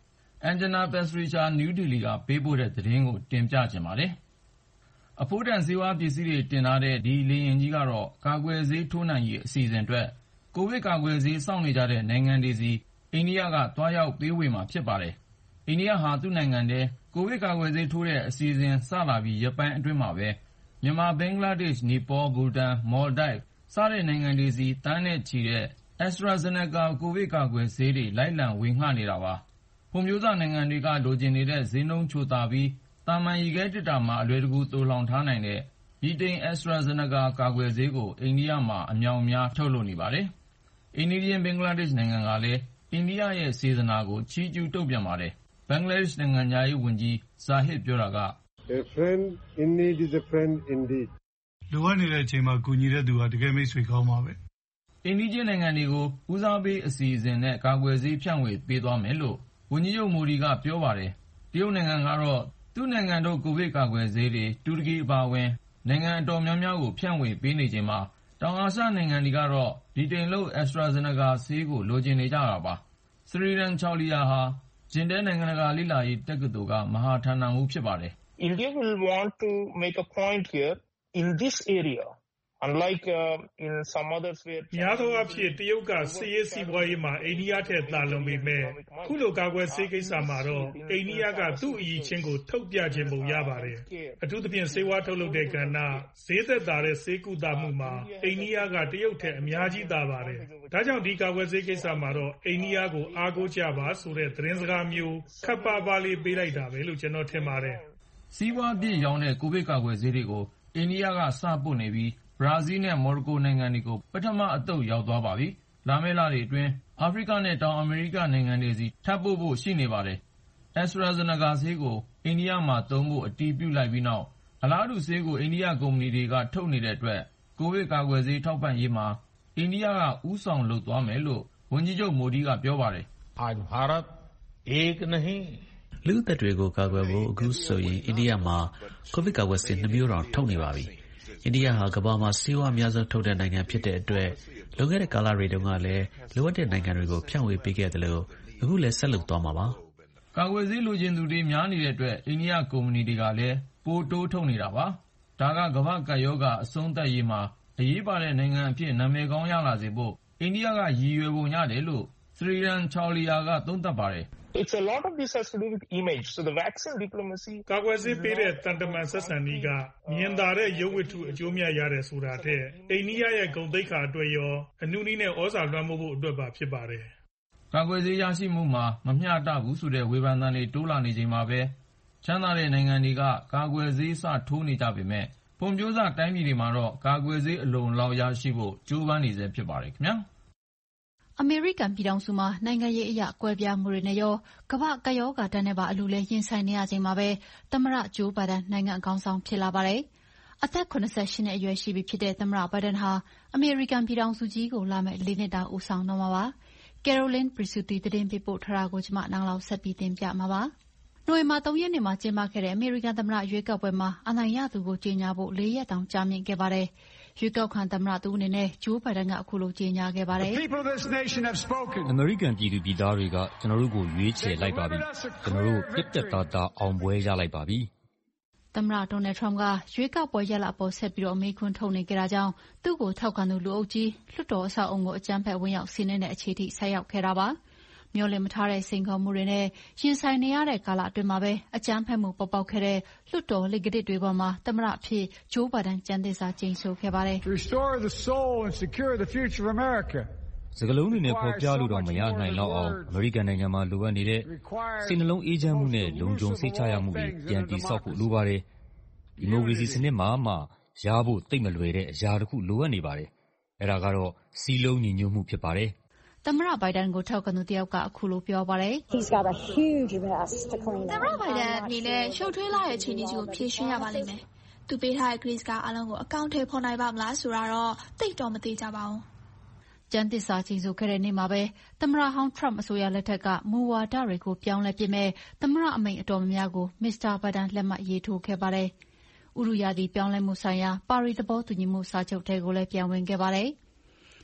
Anjana Pasricha နယူးဒေလီကပေးပို့တဲ့သတင်းကိုတင်ပြချင်ပါတယ်။အဖိုးတန်ဆေးဝါးပစ္စည်းတွေတင်ထားတဲ့ဒီလေယာဉ်ကြီးကတော့ကာကွယ်ဆေးထိုးနိုင်ရေးအစီအစဉ်အတွက်ကိုဗစ်ကာကွယ်ဆေးစောင့်နေကြတဲ့နိုင်ငံတွေစီအိန္ဒိယကသွားရောက်ပေးဝေမှာဖြစ်ပါတယ်။အိန္ဒိယဟာသူ့နိုင်ငံထဲကိုဗစ်ကာကွယ်ဆေးထိုးတဲ့အစီအစဉ်စလာပြီးရက်ပိုင်းအတွင်းမှာပဲမြန်မာ၊ဘင်္ဂလားဒေ့ရှ်၊နီပေါ၊ဘူတန်၊မော်လ်ဒိုက်စတဲ့နိုင်ငံတွေစီသန်းနဲ့ချီတဲ့ AstraZeneca ကိုဗစ်ကာကွယ်ဆေးတွေလိုက်လံဝေငှနေတာပါ။ဖွံ့ဖြိုးစနိုင်ငံတွေကလိုချင်နေတဲ့ဈေးနှုန်းချိုသာပြီးသာမန်ရေခဲသေတ္တာမှာအလွယ်တကူသိုလှောင်ထားနိုင်တဲ့ဗြိတိန် AstraZeneca ကာကွယ်ဆေးကိုအိန္ဒိယမှာအမြောက်အများထုတ်လုပ်နေပါတယ်။အိမ်နီးချင်းဘင်္ဂလားဒေ့ရှ်နိုင်ငံကလည်းအိန္ဒိယရဲ့စေတနာကိုချီးကျူးတုံ့ပြန်ပါတယ်။ဘင်္ဂလားဒေ့ရှ်နိုင်ငံခြားရေးဝန်ကြီးဇာဟစ်ပြောတာက A friend in need is a friend indeed. လိုအပ်နေတဲ့အချိန်မှာကူညီတဲ့သူဟာတကယ်မိတ်ဆွေကောင်းပါပဲ။အိန္ဒိယနိုင်ငံတွေကိုဦးစားပေးအစီအစဉ်နဲ့ကာကွယ်ဆေးဖြန့်ဝေပေးသွားမယ်လို့ဝန်ကြီးချုပ်မိုဒီကပြောပါတယ်။တရုတ်နိုင်ငံကတော့သူ့နိုင်ငံထုတ်ကိုဗစ်ကာကွယ်ဆေးတွေတူရကီအပါအဝင်နိုင်ငံအတော်များများကိုဖြန့်ဝေပေးနေချိန်မှာတောင်အာရှနိုင်ငံတွေကတော့ဗြိတိန်လုပ် AstraZeneca ဆေးကိုလိုချင်နေကြတာပါ။စရီရန်ချောလီယာဟာဂျင်တဲနိုင်ငံတကာလေ့လာရေးတက္ကသိုလ်ကမဟာဌာနမှူးဖြစ်ပါတယ်။ India will want to make a point here in this area. Unlike uh, in some others where များသောအားဖြင့်တရုတ်ကစစ်ရေးစီးပွားရေးမှာအိန္ဒိယထက်သာလွန်ပေမဲ့ခုလိုကာကွယ်ဆေးကိစ္စမှာတော့အိန္ဒိယကသူ့အရေးချင်းကိုထုတ်ပြခြင်းပုံရပါတယ်။အထူးသဖြင့်ဆေးဝါးထုတ်လုပ်တဲ့ကဏ္ဍဈေးသက်သာတဲ့ဆေးကုသမှုမှာအိန္ဒိယကတရုတ်ထက်အများကြီးသာပါတယ်။ဒါကြောင့်ဒီကာကွယ်ဆေးကိစ္စမှာတော့အိန္ဒိယကိုအားကိုးကြပါဆိုတဲ့သတင်းစကားမျိုးခပ်ပါပါလေးပေးလိုက်တာပဲလို့ကျွန်တော်ထင်ပါတယ်။စီးပွားပြည့်ရောင်းတဲ့ကိုဗစ်ကာကွယ်ဆေးတွေကိုအိန္ဒိယကစပို့နေပြီးဘရာဇီးနဲ့မော်ရိုကိုနိုင်ငံတွေကိုပထမအသုတ်ရောက်သွားပါပြီ။လာမယ့်လတွေအတွင်းအာဖရိကနဲ့တောင်အမေရိကနိုင်ငံတွေစီထပ်ပို့ဖို့ရှိနေပါတယ်။ AstraZeneca ဆေးကိုအိန္ဒိယမှာသုံးဖို့အတည်ပြုလိုက်ပြီးနောက်အလားတူဆေးကိုအိန္ဒိယကုမ္ပဏီတွေကထုတ်နေတဲ့အတွက်ကိုဗစ်ကာကွယ်ဆေးထောက်ပံ့ရေးမှာအိန္ဒိယကဦးဆောင်လုပ်သွားမယ်လို့ဝန်ကြီးချုပ်မိုဒီကပြောပါတယ်။ आज भारत एक नहीं လူ့အသက်တွေကိုကာကွယ်ဖို့အခုဆိုရင်အိန္ဒိယမှာကိုဗစ်ကာကွယ်ဆေးနှစ်မျိုးတောင်ထုတ်နေပါပြီ။အိန္ဒိယဟာကမ္ဘာမှာဆေးဝါးအများဆုံးထုတ်တဲ့နိုင်ငံဖြစ်တဲ့အတွက်လွန်ခဲ့တဲ့ကာလတွေတုန်းကလည်းလိုအပ်တဲ့နိုင်ငံတွေကိုဖြန့်ဝေပေးခဲ့တယ်လို့အခုလည်းဆက်လုပ်သွားမှာပါ။ကာကွယ်ဆေးလိုချင်သူတွေများနေတဲ့အတွက်အိန္ဒိယကုမ္ပဏီတွေကလည်းပိုတိုးထုတ်နေတာပါ။ဒါကကမ္ဘာ့ကပ်ရောဂါအဆုံးသတ်ရေးမှာအရေးပါတဲ့နိုင်ငံအဖြစ်နာမည်ကောင်းရလာစေဖို့အိန္ဒိယကရည်ရွယ်ပုံရတယ်လို့စရီရန်ချောလီယာကသုံးသပ်ပါတယ်။ It's a lot of this has to do with image. So the vaccine diplomacy ကာကွယ်ဆေးပေးတဲ့တန်တမန်ဆက်ဆံနည်းကမြင်သာတဲ့ရုပ်ဝတ္ထုအကျိုးမြတ်ရတယ်ဆိုတာထက်အိန္ဒိယရဲ့ဂုဏ်သိက္ခာအတွက်ရောအနုနည်းနဲ့ဩဇာလွှမ်းမိုးဖို့အတွက်ပါဖြစ်ပါတယ်။ကာကွယ်ဆေးရရှိမှုမှာမမျှတဘူးဆိုတဲ့ဝေဖန်သံတွေတိုးလာနေချိန်မှာပဲချမ်းသာတဲ့နိုင်ငံတွေကကာကွယ်ဆေးစထိုးနေကြပေမဲ့ဖွံ့ဖြိုးစတိုင်းပြည်တွေမှာတော့ကာကွယ်ဆေးအလုံအလောက်ရရှိဖို့ကြိုးပမ်းနေဆဲဖြစ်ပါတယ်ခင်ဗျာ။အမေရိကန်ပြည်ထောင်စုမှာနိုင်ငံရေးအရကွဲပြားမှုတွေနဲ့ရောကမ္ဘာ့ကပ်ရောဂါဒဏ်နဲ့ပါအလူလဲရင်ဆိုင်နေရချိန်မှာပဲသမ္မတဂျိုးဘိုင်ဒန်နိုင်ငံအကောင်းဆောင်ဖြစ်လာပါတယ်။အသက်၇၈နှစ်အရွယ်ရှိပြီဖြစ်တဲ့သမ္မတဘိုင်ဒန်ဟာအမေရိကန်ပြည်ထောင်စုကြီးကိုလာမယ့်လေးနှစ်တာဦးဆောင်တော့မှာပါ။ Caroline Presutti သတင်းပေးပို့ထားတာကိုကျွန်မနောင်လောက်ဆက်ပြီးတင်ပြမှာပါ။နိုဝင်ဘာ၃ရက်နေ့မှာကျင်းပခဲ့တဲ့အမေရိကန်သမ္မတရွေးကောက်ပွဲမှာအနိုင်ရသူကိုကြေညာဖို့လေးရက်တောင်ကြာမြင့်ခဲ့ပါတယ်။ရွေးကောက်ခံသမ္မတတဦးအနေနဲ့ဂျိုးဘိုင်ဒန်ကအခုလိုကြေညာခဲ့ပါတယ်။အမေရိကန်ပြည်သူပြည်သားတွေကကျွန်တော်တို့ကိုရွေးချယ်လိုက်ပါပြီ။ကျွန်တော်တို့ပြတ်ပြတ်သားသားအောင်ပွဲရလိုက်ပါပြီ။သမ္မတဒေါ်နယ်ထရမ့်ကရွေးကောက်ပွဲရလဒ်အပေါ်ဆက်ပြီးအမေးခွန်းထုတ်နေကြတာကြောင့်သူ့ကိုထောက်ခံသူလူအုပ်ကြီးလွှတ်တော်အဆောက်အအုံကိုအကြမ်းဖက်ဝင်ရောက်စီးနင်းတဲ့အခြေထိဆိုက်ရောက်ခဲ့တာပါ။မျှော်လင့်မထားတဲ့စိန်ခေါ်မှုတွေနဲ့ရင်ဆိုင်နေရတဲ့ကာလအတွင်းမှာပဲအကြမ်းဖက်မှုပေါ်ပေါက်ခဲ့တဲ့လွှတ်တော်လေကတစ်တွေပေါ်မှာသမ္မတအဖြစ်ဂျိုးဘိုင်ဒန်ကျမ်းသစ္စာကျိန်ဆိုခဲ့ပါတယ်။ Restore the soul and secure the future of America. စကားလုံးတွေနဲ့ဖော်ပြလို့တော့မရနိုင်တော့အောင်အမေရိကန်နိုင်ငံမှာလိုအပ်နေတဲ့စိတ်နှလုံးအေးချမ်းမှုနဲ့လုံခြုံစိတ်ချရမှုတွေပြန်တည်ဆောက်ဖို့လိုပါတယ်။ဒီမိုကရေစီစနစ်မှာမှရဖို့သိပ်မလွယ်တဲ့အရာတစ်ခုလိုအပ်နေပါတယ်။အဲဒါကတော့စီးလုံးညီညွတ်မှုဖြစ်ပါတယ်။သမ္မတဘိုင်ဒန်ကိုထောက်ခံသူတယောက်ကအခုလိုပြောပါတယ်။သမ္မတဘိုင်ဒန်အနေနဲ့ရှုပ်ထွေးလာတဲ့အခြေအနေကြီးကိုဖြေရှင်းရပါလိမ့်မယ်။သူပေးထားတဲ့ Grace ကအလုံးကိုအကောင့်ထဲပေါ်နိုင်ပါမလားဆိုတာတော့သိတော့မသိကြပါဘူး။ကျမ်းသစ္စာကျိန်ဆိုခဲ့တဲ့နေ့မှာပဲသမ္မတဟောင်းထရမ့်အစိုးရလက်ထက်ကမူဝါဒတွေကိုပြောင်းလဲပစ်မဲ့သမ္မတအမိန့်အတော်များများကိုမစ္စတာဘိုင်ဒန်လက်မှတ်ရေးထိုးခဲ့ပါတယ်။ဥတုရာသီပြောင်းလဲမှုဆိုင်ရာပါရီသဘောတူညီမှုစာချုပ်ထဲကိုလည်းပြန်ဝင်ခဲ့ပါတယ်။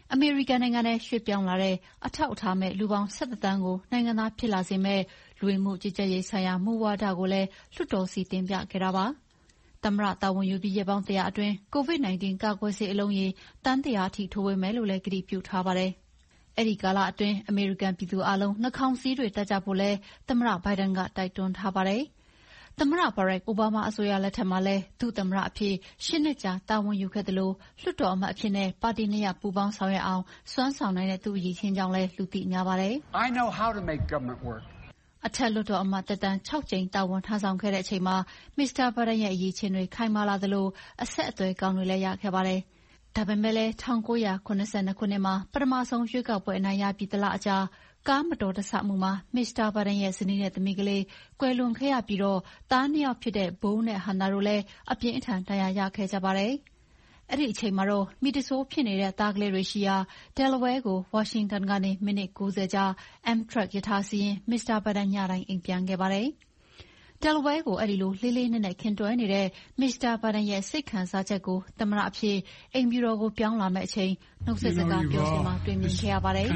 အမေရိကန်နိုင်ငံထဲရွှေ့ပြောင်းလာတဲ့အထောက်အထားမဲ့လူပေါင်း၁၁သန်းကိုနိုင်ငံသားဖြစ်လာစေမယ့်လူဝင်မှုကြီးကြပ်ရေးဆိုင်ရာမူဝါဒကိုလည်းလွှတ်တော်ဆီတင်ပြခဲ့တာပါ။သမ္မတတာဝန်ယူပြီးရက်ပေါင်းတရာအတွင်း ကိုဗစ် ၁၉ ကာကွယ်ဆေးအလုံးရေသန်းတရာအထိထိုးပေးမယ်လို့လည်းကတိပြုထားပါတယ်။အဲဒီကာလအတွင်းအမေရိကန်ပြည်သူအားလုံးနှာခေါင်းစည်းတွေတပ်ကြဖို့လည်းသမ္မတဘိုင်ဒန်ကတိုက်တွန်းထားပါတယ်။သမ္မတဘရက်အိုဘားမားအစိုးရလက်ထက်မှာလည်းဒုသမ္မတအဖြစ်ရှစ်နှစ်ကြာတာဝန်ယူခဲ့သလိုလွှတ်တော်အမတ်အဖြစ်နဲ့ပါတီနှစ်ရပ်ပူးပေါင်းဆောင်ရွက်အောင်စွမ်းဆောင်နိုင်တဲ့သူ့အရည်အချင်းကြောင့်လည်းလူသိများပါတယ်။ I know how to make government work. အထက်လွှတ်တော်အမတ်သက်တမ်းခြောက်ကြိမ်တာဝန်ထမ်းဆောင်ခဲ့တဲ့အချိန်မှာမစ္စတာဘိုင်ဒန်ရဲ့အရည်အချင်းတွေခိုင်မာလာသလိုအဆက်အသွယ်ကောင်းတွေလည်းရခဲ့ပါတယ်။ဒါပေမဲ့လည်း၁၉၇၂ခုနှစ်မှာပထမဆုံးရွေးကောက်ပွဲအနိုင်ရပြီးတလအကြာကားမတော်တဆမှုမှာမစ္စတာဘိုင်ဒန်ရဲ့ဇနီးနဲ့သမီးကလေးကွယ်လွန်ခဲ့ရပြီးတော့သားနှစ်ယောက်ဖြစ်တဲ့ဘိုးနဲ့ဟန်နာတို့လည်းအပြင်းအထန်ဒဏ်ရာရခဲ့ကြပါတယ်။အဲ့ဒီအချိန်မှာတော့မီတဆိုးဖြစ်နေတဲ့သားကလေးတွေရှိရာဒယ်လဝဲကိုဝါရှင်တန်ကနေမိနစ်၉၀ကြာ Amtrak ရထားစီးရင်မစ္စတာဘိုင်ဒန်ညတိုင်းအိမ်ပြန်ခဲ့ပါတယ်။ဒယ်လဝဲကိုအဲ့ဒီလိုလေးလေးနက်နက်ခင်တွဲနေတဲ့မစ္စတာဘိုင်ဒန်ရဲ့စိတ်ခံစားချက်ကိုသမ္မတအဖြစ်အိမ်ဖြူတော်ကိုပြောင်းလာမယ့်အချိန်နှုတ်ဆက်စကားပြောစင်မှာတွေ့မြင်ခဲ့ရပါတယ်။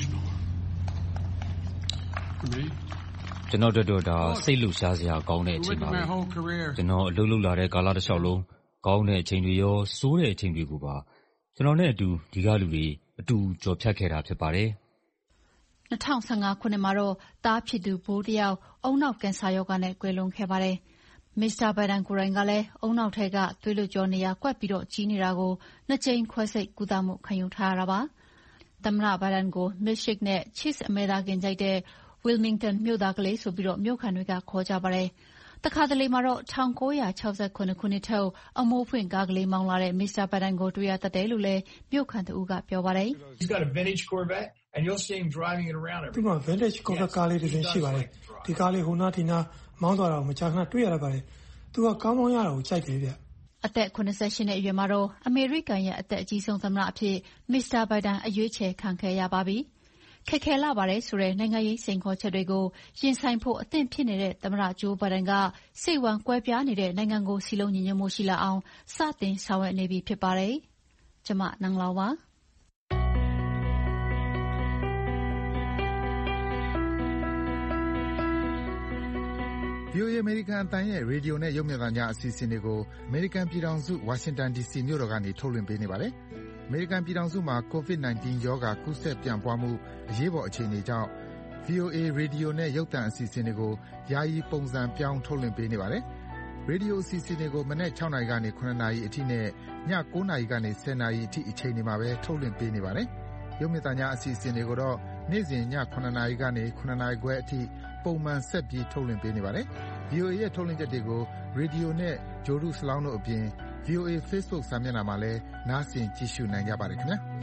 ကျွန်တော်တို့ဒါစိတ်လှုပ်ရှားစရာကောင်းတဲ့အချိန်ပါပဲကျွန်တော်အလုပ်လုပ်လာတဲ့ကာလတစ်လျှောက်လုံးကောင်းတဲ့အချိန်တွေရောဆိုးတဲ့အချိန်တွေကိုပါကျွန်တော်နဲ့အတူဒီကလူတွေအတူကြော်ဖြတ်ခဲ့တာဖြစ်ပါတယ်၂၀၁၅ခုနှစ်မှာတော့သားဖြစ်သူဘိုးတယောက်အုံနောက်ကင်ဆာရောဂါနဲ့ကွယ်လွန်ခဲ့ပါတယ်မစ္စတာဘိုင်ဒန်ကိုယ်တိုင်ကလည်းအုံနောက်ထဲကသွေးလွှတ်ကြောနေရာကွက်ပြီးတော့ကြီးနေတာကိုနှစ်ကြိမ်ခွဲစိတ်ကုသမှုခံယူထားရတာပါသမ္မတဘိုင်ဒန်ကို milkshake နဲ့ cheese အမဲသားကင်ကြိုက်တဲ့ Wilmington မြို့သားကလေးဆိုပြီးတော့မြို့ခံတွေကခေါ်ကြပါတယ်။တခါတလေမှာတော့၁၉၆၇ခုနှစ်ထုတ်အမိုးဖွင့်ကားကလေးမောင်းလာတဲ့မစ္စတာဘိုင်ဒန်ကိုတွေ့ရတတ်တယ်လို့လည်းမြို့ခံတဦးကပြောပါတယ်။ He's got a vintage Corvette and you'll see him driving it around everywhere. ဒီမှာ vintage Corvette ကားလေးတစ်စင်းရှိပါတယ်။ဒီကားလေးဟိုနားဒီနားမောင်းသွားတာကိုမကြာခဏတွေ့ရတတ်ပါတယ်။သူကကားမောင်းရတာကိုကြိုက်တယ်ဗျ။အသက်၇၈နှစ်အရွယ်မှာတော့အမေရိကန်ရဲ့အသက်အကြီးဆုံးသမ္မတအဖြစ်မစ္စတာဘိုင်ဒန်အရွေးချယ်ခံခဲ့ရပါပြီ။ခက်ခဲလှပါတယ်ဆိုတဲ့နိုင်ငံရေးစိန်ခေါ်ချက်တွေကိုရင်ဆိုင်ဖို့အသင့်ဖြစ်နေတဲ့သမ္မတဂျိုးဘိုင်ဒန်ကစိတ်ဝမ်းကွဲပြားနေတဲ့နိုင်ငံကိုစည်းလုံးညီညွတ်မှုရှိလာအောင်စတင်ဆောင်ရွက်နေပြီဖြစ်ပါတယ်။ကျွန်မနန်းလောင်ပါ။ဗွီအိုအေ အမေရိကန်အသံရဲ့ရေဒီယိုနဲ့ရုပ်မြင်သံကြားအစီအစဉ်တွေကိုအမေရိကန်ပြည်ထောင်စုဝါရှင်တန်ဒီစီမြို့တော်ကနေထုတ်လွှင့်ပေးနေပါတယ်။အမေရိကန်ပြည်ထောင်စုမှာ ကိုဗစ် ၁၉ ရောဂါကူးစက်ပြန့်ပွားမှုအရေးပေါ်အခြေအနေကြောင့် ဗွီအိုအေရေဒီယိုနဲ့ရုပ်သံအစီအစဉ်တွေကိုယာယီပုံစံပြောင်းထုတ်လွှင့်ပေးနေပါတယ်။ရေဒီယိုအစီအစဉ်တွေကိုမနက်၆နာရီကနေ၇နာရီအထိနဲ့ည၉နာရီကနေ၁၀နာရီအထိအချိန်တွေမှာပဲထုတ်လွှင့်ပေးနေပါတယ်။ရုပ်မြင်သံကြားအစီအစဉ်တွေကိုတော့နေ့စဉ်ည၇နာရီကနေ၇နာရီခွဲအထိပုံမှန်ဆက်ပြီးထုတ်လွှင့်ပေးနေပါတယ်။ ဗွီအိုအေရဲ့ထုတ်လွှင့်ချက်တွေကိုရေဒီယိုနဲ့ဂြိုဟ်တုစလောင်းတို့အပြင် ဗွီအိုအေ Facebook စာမျက်နှာမှာလည်းနားဆင်ကြည့်ရှုနိုင်ကြပါတယ်ခင်ဗျာ။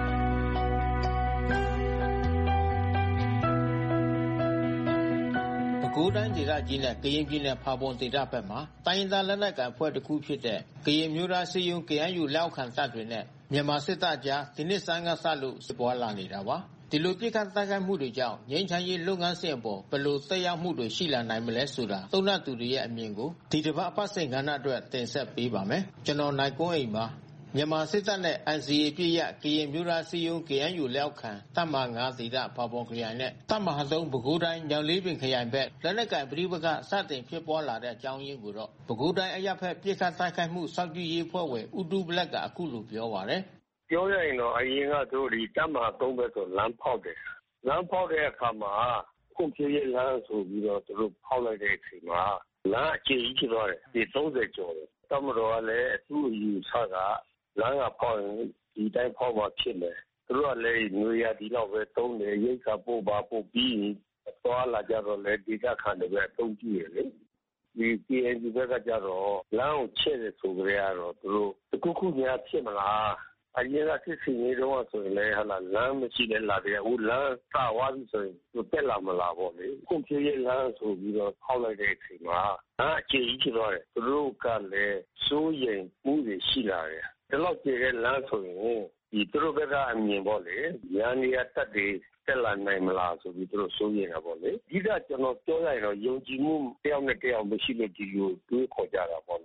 ပဲခူးတိုင်းဒေသကြီးနဲ့ကရင်ပြည်နယ်ဖာပွန်ဒေသဘက်မှာတိုင်းရင်းသားလက်နက်ကိုင်အဖွဲ့တစ်ခုဖြစ်တဲ့ကရင်မျိုးသားစည်းရုံး K N U လက်အောက်ခံတပ်တွေနဲ့မြန်မာစစ်တပ်ကြားဒီနှစ်ဆန်းကစလို့စစ်ပွားလာနေတာပါဒီလိုပြစ်ခတ်တိုက်ခိုက်မှုတွေကြောင့်ငြိမ်းချမ်းရေးလုပ်ငန်းစဉ်အပေါ်ဘယ်လိုသက်ရောက်မှုတွေရှိလာနိုင်မလဲဆိုတာသုံးသပ်သူတွေရဲ့အမြင်ကိုဒီတစ်ပတ်အပတ်စဉ်ကဏ္ဍအတွက်တင်ဆက်ပေးပါမယ်ကျွန်တော်နိုင်ကွန်းအိမ်ပါမြန်မာစစ်တပ်နဲ့ N C A ပြည့်ရကရင်မျိုးသားစည်းရုံး K N U လက်အောက်ခံတပ်မငါးဒေသဖာပွန်ခရိုင်နဲ့တပ်မဟာသုံးပဲခူးတိုင်းညောင်လေးပင်ခရိုင်ဘက်လက်နက်ကိုင်ပြည်ပကစတင်ဖြစ်ပွားလာတဲ့အကြောင်းရင်းကိုတော့ပဲခူးတိုင်းအရပ်ဖက်ပြစ်ခတ်တိုက်ခိုက်မှုစောင့်ကြည့်ရေးဖွဲ့ဝင်ဦးတူဘလက်ကအခုလိုပြောပါတယ်ပြောရရင်တော့အရင်ကတို့ဒီတပ်မဟာသုံးဘက်ဆိုလမ်းဖောက်တယ်လမ်းဖောက်တဲ့အခါမှာကွန်ပျူတာလမ်းဆိုပြီးတော့သူတို့ဖောက်လိုက်တဲ့အချိန်မှာလမ်းအကျယ်ကြီးဖြစ်သွားတယ်ဒီသုံးဆယ်ကျော်တယ်တမတော်ကလည်းအထူးအယူဆကလမ်းကဖောက်ရင်ဒီတိုင်းဖောက်မှဖြစ်မယ်သူတို့ကလည်းငွေရဒီလောက်ပဲသုံးတယ်ရိတ်ခါပို့ပါပို့ပြီးသွားလာကြတော့လေဒီကခံတယ်ပဲအသုံးကြည့်ရလေဒီ K N U ဘက်ကကြတော့လမ်းကိုချဲ့တယ်ဆိုကြရတော့သူတို့တခုခုများဖြစ်မလားအရင်ကစစ်စင်ရေးတော့ဆိုရင်လည်းဟာလာလမ်းမရှိတဲ့လာတယ်ဟိုလမ်းစဝါးပြီးဆိုရင်သူတက်လာမလားပေါ့လေကွန်ပျူတာလမ်းဆိုပြီးတော့ဖောက်လိုက်တဲ့အချိန်မှာအကျယ်ကြီးဖြစ်သွားတယ်သူတို့ကလည်းစိုးရိမ်မှုတွေရှိလာတယ်ဒီလောက်ကျယ်တဲ့လမ်းဆိုရင်ဒီသူတို့ဘက်ကအမြင်ပေါ့လေညာနေရတက်တွေတက်လာနိုင်မလားဆိုပြီးသူတို့စိုးရိမ်တာပေါ့လေဒီကကျွန်တော်ပြောရရင်တော့ယုံကြည်မှုတယောက်နဲ့တယောက်မရှိလို့ဒီလိုတွေးခေါ်ကြတာပေါ့လေ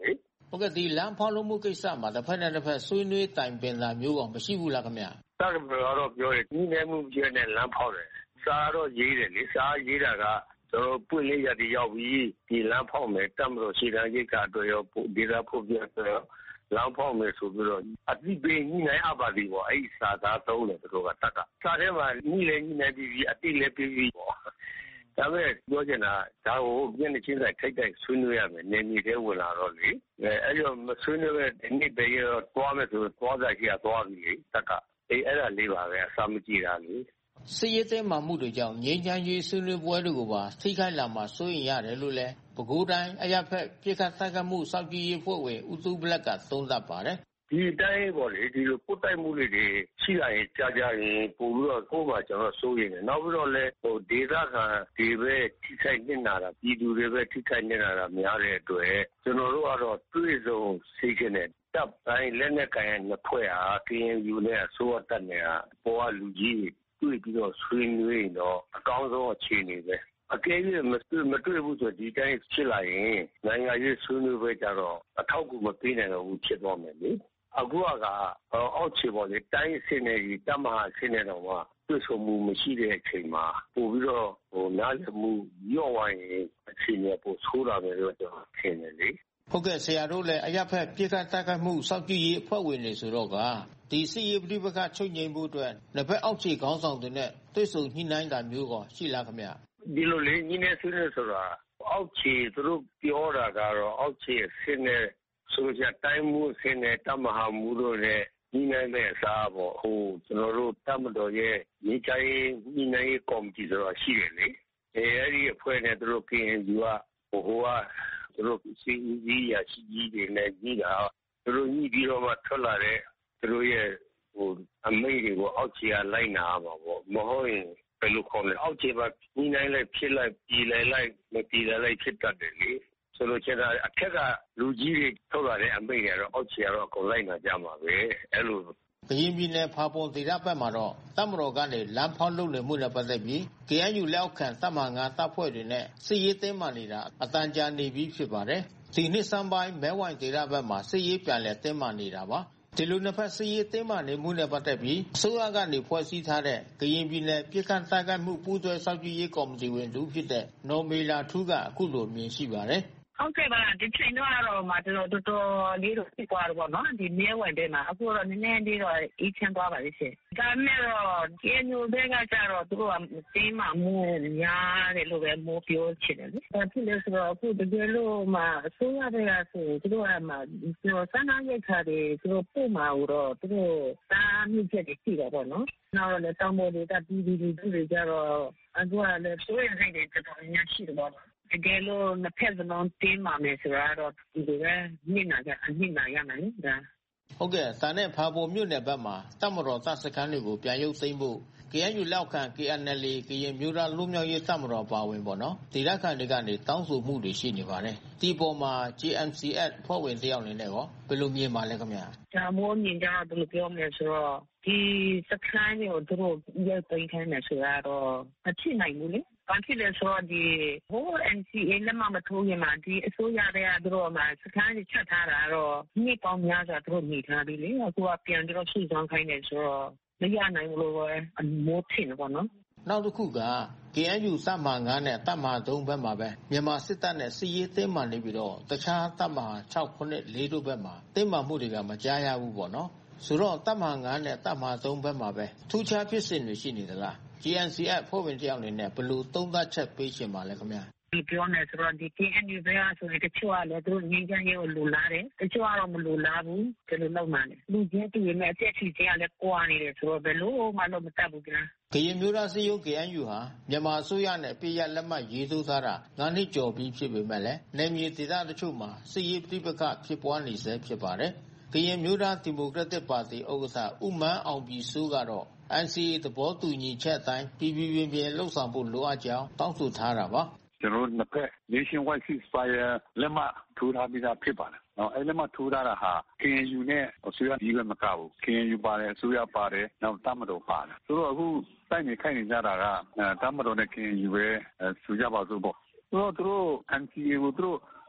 ဟုတ်ကဲ့ဒီလမ်းဖောက်လို့မှုကိစ္စမှာတစ်ဖက်နဲ့တစ်ဖက်ဆွေးနွေးတိုင်ပင်တာမျိုးကောမရှိဘူးလားခင်ဗျာတပ်မတော်ကတော့ပြောတယ်ဒီနယ်မှုပြည့်နဲ့လမ်းဖောက်တယ်စာတော့ရေးတယ်လေစာရေးတာကကျွန်တော်ပွင့်လေးရည်ရောက်ပြီးဒီလမ်းဖောက်မယ်တပ်မတော်ရှိတဲ့ရိတ်ကအတွက်ရောဒေသဖို့ပြအတွက်ရောလမ်းဖောက်မယ်ဆိုပြီးတော့အတိပေးညှိနှိုင်းအပ်ပါသည်ပေါ့အဲ့ဒီစာသားသုံးတယ်သူတို့ကတက်ကစာထဲမှာညှိလဲညှိနှိုင်းပြီးအတိလဲပြီးပြီးပေါ့ဒါပဲပြောချင်တာဒါကိုပြည့်နေချင်းဆိုင်ထိုက်တိုက်ဆွေးနွေးရမယ်နေမြေထဲဝင်လာတော့လေအဲအဲ့လိုမဆွေးနွေးတဲ့ဒီနေ့ပဲရောတွားမယ်ဆိုတော့တွားကြကြီးသွားပြီလေတက်ကအေးအဲ့ဒါလေးပါပဲအစာမကြည့်တာလေစစ်ရေးသိမ်းမှမှုတွေကြောင့်ငြိမ်းချမ်းရေးဆွေးနွေးပွဲတွေကိုပါထိခိုက်လာမှာစိုးရင်ရတယ်လို့လဲပဲခူးတိုင်းအရပ်ဖက်ပြည်ခတ်တိုက်ခတ်မှုစောင့်ကြည့်ရေးဖွဲ့ဝင်ဦးသူဘလက်ကသုံးသပ်ပါတယ်ဒီတိုင်းပေါ့လေဒီလိုပုတ်တိုက်မှုတွေရှိလာရင်ကြာကြာရင်ပို့ပြီးတော့ကိုယ်မှာကျွန်တော်စိုးရိမ်တယ်နောက်ပြီးတော့လဲဟိုဒေသခံဒီပဲထိခိုက်နေတာပြည်သူတွေပဲထိခိုက်နေတာများတဲ့အတွက်ကျွန်တော်တို့ကတော့တွေ့ဆုံစိတ်နဲ့တပ်တိုင်းလက်နက်ကိုင်နှစ်ဖွဲ့ဟာ K N U နဲ့အစိုးရတပ်နဲ့ဟာပေါ်ကလူကြီးတွေ့ပြီးတော့ဆွေးနွေးတော့အကောင်းဆုံးအခြေအနေပဲအကယ်၍မတွေ့မတွေ့ဘူးဆိုဒီတိုင်းဖြစ်လာရင်နိုင်ငံရေးဆွေးနွေးပွဲကြတော့အထောက်အကူမပေးနိုင်တော့ဘူးဖြစ်သွားမယ်လေအခုကအောက်ခြေပေါ်လေတိုင်းစင်းနေတမဟာစင်းနေတော့မှတွေ့ဆုံမှုမရှိတဲ့အချိန်မှာပို့ပြီးတော့ဟိုနားလည်မှုရော့ဝိုင်းအခြေအနေပို့ဆိုးတာပဲလို့ကျွန်တော်ထင်တယ်လေဟုတ်ကဲ့ဆရာတို့လည်းအရပ်ဖက်ပြည်ခတ်တိုက်ခိုက်မှုစောင့်ကြည့်ရေးအဖွဲ့ဝင်တွေဆိုတော့ကဒီစစ်ရေးပဋိပက္ခချုပ်ငြိမ်မှုအတွက်နှစ်ဖက်အောက်ခြေခေါင်းဆောင်တွေနဲ့တွေ့ဆုံညှိနှိုင်းတာမျိုးကောရှိလားခင်ဗျဒီလိုလေညှိနှိုင်းဆွေးနွေးဆိုတာအောက်ခြေသူတို့ပြောတာကတော့အောက်ခြေဆင်းနေဆိုကြတိုင်းမှုဆင်းနေတမဟာမှုတို့နဲ့ညှိနှိုင်းတဲ့အစားပေါ့ဟိုကျွန်တော်တို့တမတော်ရဲ့ညီချိုင်းညှိနှိုင်းရေးကော်မတီဆိုတာရှိတယ်လေအဲအဲ့ဒီအဖွဲ့နဲ့သူတို့ K N U ကဟိုဟိုကသူတို့စီစီရရှိကြီးတွေနဲ့ကြီးတာသူတို့ညှိပြီးတော့မှထွက်လာတဲ့သူတို့ရဲ့ဟိုအမိန့်တွေကိုအောက်ခြေကလိုက်နာပါပေါ့မဟုတ်ရင်ဘယ်လိုခေါ်လဲအောက်ခြေမှာညှိနှိုင်းလိုက်ဖြစ်လိုက်ပြည်လိုက်လိုက်မပြည်လိုက်ဖြစ်တတ်တယ်လေဆိုလို့ကျတော့အထက်ကလူကြီးတွေထုတ်လာတဲ့အမိန့်တွေကတော့အောက်ခြေကတော့အကုန်လိုက်နာကြမှာပဲအဲ့လိုကရင်ပြည်နယ်ဖာပွန်ဒေသဘက်မှာတော့တပ်မတော်ကနေလမ်းဖောက်လုပ်နေမှုနဲ့ပတ်သက်ပြီး K N U လက်အောက်ခံတပ်မငါတပ်ဖွဲ့တွေနဲ့စစ်ရေးသိမ်းမှနေတာအတန်ကြာနေပြီးဖြစ်ပါတယ်ဒီနှစ်စမ်းပိုင်းမဲဝိုင်ဒေသဘက်မှာစစ်ရေးပြန်လည်သိမ်းမှနေတာပါဒီလိုနှစ်ဖက်စစ်ရေးသိမ်းမှနေမှုနဲ့ပတ်သက်ပြီးအစိုးရကနေဖွဲ့စည်းထားတဲ့ကရင်ပြည်နယ်ပြည်ခန့်တိုက်ခိုက်မှုပူးတွဲစောင့်ကြည့်ရေးကော်မတီဝင်တူဖြစ်တဲ့နော်မေလာထူးကအခုလိုမြင်ရှိပါတယ်ဟုတ်ကဲ့ပါဒီချိန်တော့တော့မတော်တော်တော်လေးတော့ဖြစ်သွားတော့ဗောနော်ဒီမဲဝိုင်တဲ့မှာအခုတော့နည်းနည်းလေးတော့အေးချမ်းသွားပါလိမ့်ရှင်ဒါမဲ့တော့ K N U ဘက်ကကြတော့သူတို့ကတင်းမှမှုများတယ်လို့ပဲမိုးပြောချင်တယ်လေဒါဖြစ်လို့ဆိုတော့အခုတကယ်လို့မှအစိုးရဘက်ကဆိုသူတို့ကမှသူတို့စမ်းနာရိုက်ထားတယ်သူတို့ပို့မှာတော့သူတို့တားမြစ်ချက်တွေရှိတယ်ဗောနော်နောက်တော့လည်းတောင်ပေါ်တွေကပြည်ပြည်လူတွေကြတော့အခုကလည်းစိုးရိမ်စိတ်တွေတော်တော်များရှိတယ်ဗောတကယ်လို့နှစ်ဖက်စလုံးတင်းမာမယ်ဆိုတော့ဒီလိုပဲညှိနှိုင်းကြအညှိနှိုင်းရမယ်ဒါဟုတ်ကဲ့ဒါနဲ့ဖာပုံမြို့နယ်ဘက်မှာတပ်မတော်တပ်စခန်းတွေကိုပြန်ရုပ်သိမ်းဖို့ K N U လောက်ခံ K N L A ကရင်မျိုးသားလူမျိုးရေးတပ်မတော်ပါဝင်ပေါ့နော်ဒေသခံတွေကနေတောင်းဆိုမှုတွေရှိနေပါတယ်ဒီပေါ်မှာ J M C S ဖွဲ့ဝင်တယောက်အနေနဲ့ရောဘယ်လိုမြင်ပါလဲခင်ဗျာဒါမိုးမြင်ကြတော့ဘယ်လိုပြောမလဲဆိုတော့ဒီစခန်းကိုသူတို့ရုပ်သိမ်းခိုင်းတယ်ဆိုတော့မဖြစ်နိုင်ဘူးလေဘာဖြစ်လဲဆိုတော့ဒီဟို N C A လက်မှတ်မထိုးရင်မှဒီအစိုးရတွေကသူတို့မှစခန်းကြီးချက်ထားတာတော့ညစ်ပေါင်းများစွာသူတို့နေထားပြီလေအခုကပြန်ပြီးတော့ရှင်းဆောင်ခိုင်းတယ်ဆိုတော့မရနိုင်ဘူးလို့ပဲအမိုးထင်တယ်ပေါ့နော်နောက်တစ်ခုက K N U တပ်မငါးနဲ့တပ်မသုံးဘက်မှာပဲမြန်မာစစ်တပ်နဲ့စစ်ရေးသိမ်းမှနေပြီးတော့တခြားတပ်မ၆ခုနဲ့၄တို့ဘက်မှာသိမ်းမှမှုတွေကမကြားရဘူးပေါ့နော်ဆိုတော့တပ်မငါးနဲ့တပ်မသုံးဘက်မှာပဲထူးခြားဖြစ်စဉ်တွေရှိနေသလား G N C S ဖွဲ့ဝင်တယောက်အနေနဲ့ဘယ်လိုသုံးသပ်ချက်ပေးချင်ပါလဲခင်ဗျာဒီပြောနေဆိုတော့ဒီ K N U ဘက်ကဆိုရင်တချို့ကလည်းသူတို့ငြိမ်းချမ်းရေးကိုလိုလားတယ်တချို့ကတော့မလိုလားဘူးဒီလိုလုပ်မှလည်းလူချင်းတူရဲ့အချက်ချီချင်းကလည်းကွာနေတယ်ဆိုတော့ဘယ်လိုမှတော့မတတ်ဘူးကွာကရင်မျိုးသားစည်းရုံး K N U ဟာမြန်မာအစိုးရနဲ့ပြည်ရလက်မှတ်ရေးထိုးထားတာငါးနှစ်ကျော်ပြီးဖြစ်ပေမဲ့လည်းနယ်မြေဒေသတချို့မှာစစ်ရေးပဋိပက္ခဖြစ်ပွားနေဆဲဖြစ်ပါတယ်ကရင်မျိုးသားဒီမိုကရက်တစ်ပါတီဥက္ကဋ္ဌဦးမန်းအောင်ပြည်စိုးကတော့ N C A သဘောတူညီချက်အတိုင်းပြည်ပြည်ပြင်းပြင်းလှုပ်ဆောင်ဖို့လိုအပ်ကြောင်းတောင်းဆိုထားတာပါကျွန်တော်နှစ်ဖက် Nationwide Ceasefire လက်မှတ်ထိုးထားပြီးသားဖြစ်ပါတယ်။နော်အဲ့လက်မှတ်ထိုးထားတာဟာ K N U နဲ့အစိုးရကြီးပဲမကဘူး K N U ပါတယ်အစိုးရပါတယ်နောက်တပ်မတော်ပါတယ်ဆိုတော့အခုတိုက်နေခိုက်နေကြတာကတပ်မတော်နဲ့ K N U ပဲဆိုကြပါစို့ပေါ့ဆိုတော့သူတို့ N C A ကိုသူတို့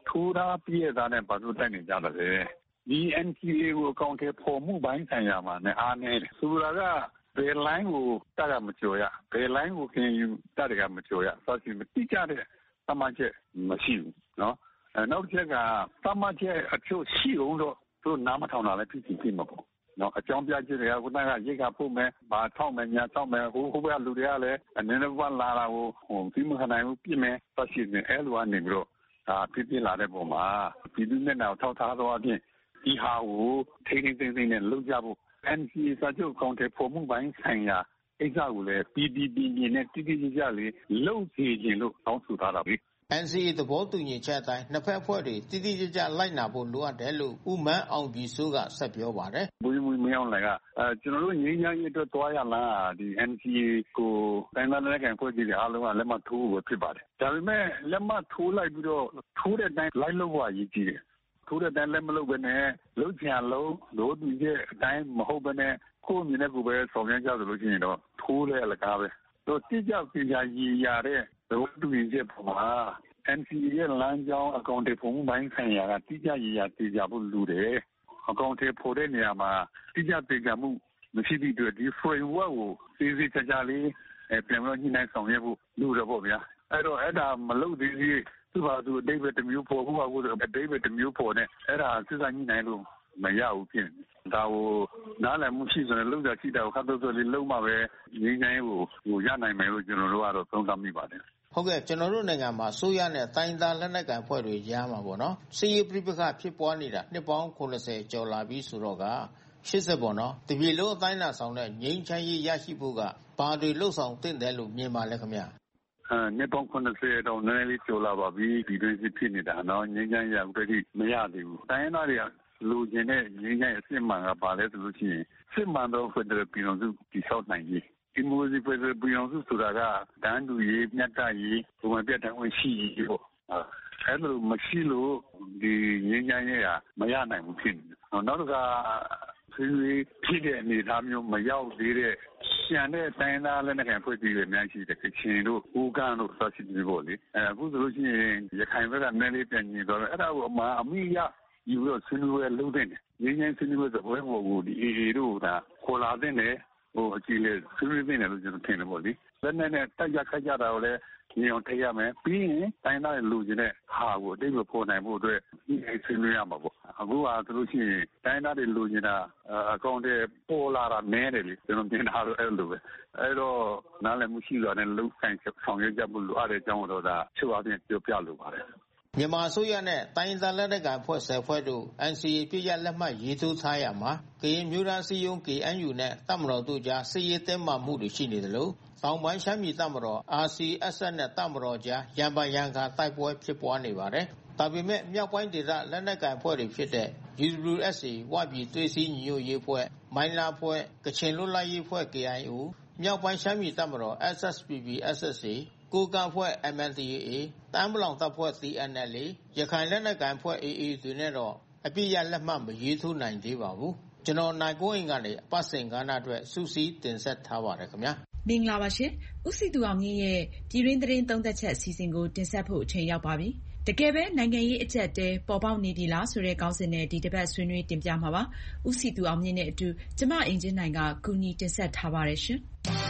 ထိုးထားပြည့်သားနဲ့ဘာလို့တိုက်နေကြတယ်လဲဒီ N C A ကိုအကောင့်ထဲပေါ်မှုပိုင်းဆိုင်ရာမှာနဲ့အားနေတယ်ဆိုတာကဘယ်လိုင်းကိုတတ်ရမကြော်ရဘယ်လိုင်းကိုခင်ယူတတ်ရမကြော်ရဆိုစီမတိကျတဲ့သတ်မှတ်ချက်မရှိဘူးနော်အဲနောက်ချက်ကသတ်မှတ်ချက်အချို့ရှိအောင်တော့သူနားမထောင်တာလည်းဖြစ်ဖြစ်မှာပေါ့နော်အကြောင်းပြချက်တွေကခုနကရိတ်ခါဖို့မယ်ဘာထောက်မယ်ညာထောက်မယ်ဟိုဟိုဘက်ကလူတွေကလည်းအနေနဲ့ဘာလာလာကိုဟိုပြီးမခနိုင်ဘူးပြစ်မယ်ပတ်ရှိနေအဲလိုအနေပြီးတော့ဒါပြပြလာတဲ့ပုံမှာပြည်သူ့မျက်နှာကိုထောက်ထားတော့အပြင်ဒီဟာကိုထိန်းသိမ်းသိမ်းနဲ့လုပ်ကြဖို့ N C A စာချုပ်ကောင်တဲ့ပုံမှုပိုင်းဆိုင်ရာအိစာကိုလည်း P D P နဲ့တိတိကျကျလေးလုပ်စီခြင်းလို့တောင်းဆိုထားတာပဲ N C A သဘောတူညီချက်အတိုင်းနှစ်ဖက်အဖွဲ့တွေတိတိကျကျလိုက်နာဖို့လိုအပ်တယ်လို့ဦးမန်းအောင်ပြည်စိုးကဆက်ပြောပါတယ်။ဘုရင်မင်းအောင်လှိုင်ကအဲကျွန်တော်တို့ငြိမ်းချမ်းရေးအတွက်တွားရလားဒီ N C A ကိုတိုင်းသားလက်ခံဖွဲ့ကြည့်တဲ့အားလုံးကလက်မှတ်ထိုးဖို့ဖြစ်ပါတယ်။ဒါပေမဲ့လက်မှတ်ထိုးလိုက်ပြီးတော့ထိုးတဲ့အတိုင်းလိုက်လို့ရည်ကြည့်တယ်။ထိုးတဲ့အတိုင်းလက်မလုပ်ဘဲနဲ့လုံးချင်လုံးလို့ဒီတဲ့အတိုင်းမဟုတ်ဘဲနဲ့ကိုယ်မြင်တဲ့ကိုယ်ပဲဆောင်ရွက်ကြသလိုရှိရင်တော့ထိုးတဲ့အလကားပဲ။တော့တိကျပြညာရည်ရတဲ့သဘောတူညီချက်ပေါ်မှာN C A ရဲ့လမ်းကြောင်းအကောင့်တွေပုံမှန်ဆိုင်ရာကတိကျရည်ရတည်ကြဖို့လိုတယ်။အကောင့်တွေပေါ်တဲ့နေရာမှာတိကျတည်ကြမှုမရှိသည့်အတွက်ဒီ framework ကိုသိသိချာချာလေးပြန်ပြီးညှိနှိုင်းဆောင်ရွက်ဖို့လိုတယ်ပေါ့ဗျာ။အဲ့တော့အဲ့ဒါမလုပ်သေးသေးသူ့ဘာသူအတိတ်ပဲတစ်မျိုးပေါ်ဖို့အခုအတိတ်ပဲတစ်မျိုးပေါ်နဲ့အဲ့ဒါစစ်စားညှိနှိုင်းလို့မရဘူးဖြစ်။ဒါကိုနားလည်မှုရှိဆိုရင်လုံခြားရှိတာကိုခပ်တော့ဆိုလေးလုံမှပဲငြိမ်းချမ်းရေးကိုဟိုရနိုင်မယ်လို့ကျွန်တော်တို့ကတော့သုံးသပ်မိပါတယ်။ဟုတ်ကဲ့ကျွန်တော်တို့နိုင်ငံမှာဆိုရနဲ့တိုင်းသားလက်နက်ကိုင်ဖွဲ့တွေကြားမှာပေါ့နော်စီရေးပြိပခဖြစ်ပွားနေတာနှစ်ပေါင်း၇၀ကျော်လာပြီဆိုတော့ကရှစ်ဆက်ပေါ့နော်တပြည်လုံးအတိုင်းအတာဆောင်တဲ့ငြိမ်းချမ်းရေးရရှိဖို့ကဘာတွေလှုပ်ဆောင်သင့်တယ်လို့မြင်ပါလဲခင်ဗျာအဲနှစ်ပေါင်း၇၀တော့နည်းနည်းလေးကျော်လာပါပြီဒီတွင်စစ်ဖြစ်နေတာနော်ငြိမ်းချမ်းရေးအခုတည်းမရသေးဘူးတိုင်းသားတွေကလူကျင်တဲ့ငြိမ်းချမ်းရေးအစစ်မှန်ကပါလဲဆိုလို့ရှိရင်စစ်မှန်တော့ဖက်ဒရယ်ပြည်တော်စုတည်ဆောက်နိုင်ရေးဒီမိုစီဖက်ဒရယ်ပြည်တော်စုဆိုတာကတန်းတူရေးမြတ်တရေးဘုံပြတ်တန်းဝင်ရှိရေးပေါ့အဲလိုမရှိလို့ဒီငြိမ်းချမ်းရေးကမရနိုင်ဘူးဖြစ်နေတယ်နောက်တစ်ခါဆွေးနွေးဖြစ်တဲ့အနေအထားမျိုးမရောက်သေးတဲ့ကျန်တဲ့တိုင်းသားလက်နက်ကိုင်ဖွဲ့စည်းတွေအများကြီးတဲ့ကချင်တို့ဦးကန်းတို့စသဖြင့်ပေါ့လေအဲအခုဆိုလို့ရှိရင်ရခိုင်ဘက်ကနည်းလေးပြန်ညင်တော့အဲ့ဒါကိုအမှအမိရယူလို့ဆွေးနွေးရလုံးတဲ့ငြိမ်းချမ်းဆွေးနွေးတဲ့ဘဝကိုဒီ A A တို့ကခေါ်လာတဲ့နဲ့ဟိုအကြည့်လေဆွေးနွေးနေတယ်လို့ကျွန်တော်ထင်တယ်ပေါ့လေလက်နဲ့နဲ့တက်ရခက်ကြတာကိုလည်းညင်အောင်ထည့်ရမယ်ပြီးရင်တိုင်းသားလူချင်းတဲ့ဟာကိုအတိတ်ကိုပေါ်နိုင်ဖို့အတွက်ဒီဆွေးနွေးရမှာပေါ့အခုကသူတို့ရှိရင်တိုင်းသားတွေလူချင်းတာအကောင့်တွေပေါ်လာတာနဲတယ်လေကျွန်တော်မြင်တာတော့အဲ့လိုပဲအဲ့တော့နားလည်မှုရှိစွာနဲ့လုံဆိုင်ဆောင်ရွက်ကြဖို့လိုအပ်တဲ့အကြောင်းတော့ဒါချုပ်အပြင်ပြောပြလိုပါတယ်မြန်မာအစိုးရနဲ့တိုင်းသားလက်နက်ကိုင်ဖွဲ့ဆယ်ဖွဲ့တို့ N C A ပြည့်ရလက်မှတ်ရေးထိုးထားရမှာကရင်မျိုးသားစည်းရုံး K N U နဲ့တပ်မတော်တို့ကြားစစ်ရေးတင်းမာမှုတွေရှိနေတယ်လို့တောင်ပိုင်းရှမ်းပြည်တပ်မတော် R C S S နဲ့တပ်မတော်ကြားရန်ပန်ရန်ခါတိုက်ပွဲဖြစ်ပွားနေပါတယ်။ဒါပေမဲ့မြောက်ပိုင်းဒေသလက်နက်ကိုင်ဖွဲ့တွေဖြစ်တဲ့ U W S A ဝပြည်သွေးစည်းညီညွတ်ရေးဖွဲ့မိုင်းလာဖွဲ့ကချင်လွတ်လပ်ရေးဖွဲ့ K I O မြောက်ပိုင်းရှမ်းပြည်တပ်မတော် S S P P S S Aကိုကံဖွဲ့ M N D A A တမ်းပလောင်တပ်ဖွဲ့ T N L A ရခိုင်လက်နက်ကိုင်ဖွဲ့ A A တွေနဲ့တော့အပြည့်ရလက်မှတ်မရေးထိုးနိုင်သေးပါဘူးကျွန်တော်နိုင်ကိုအင်ကနေအပတ်စဉ်ကဏ္ဍအတွက်စူးစီးတင်ဆက်ထားပါတယ်ခင်ဗျာမင်္ဂလာပါရှင်ဦးစီသူအောင်မြင့်ရဲ့ပြည်တွင်းသတင်းသုံးသပ်ချက်အစီအစဉ်ကိုတင်ဆက်ဖို့အချိန်ရောက်ပါပြီတကယ်ပဲနိုင်ငံရေးအကျပ်တဲပေါ်ပေါက်နေပြီလားဆိုတဲ့ခေါင်းစဉ်နဲ့ဒီတစ်ပတ်ဆွေးနွေးတင်ပြမှာပါဦးစီသူအောင်မြင့်နဲ့အတူကျမအင်ဂျင်နိုင်ကကူညီတင်ဆက်ထားပါတယ်ရှင်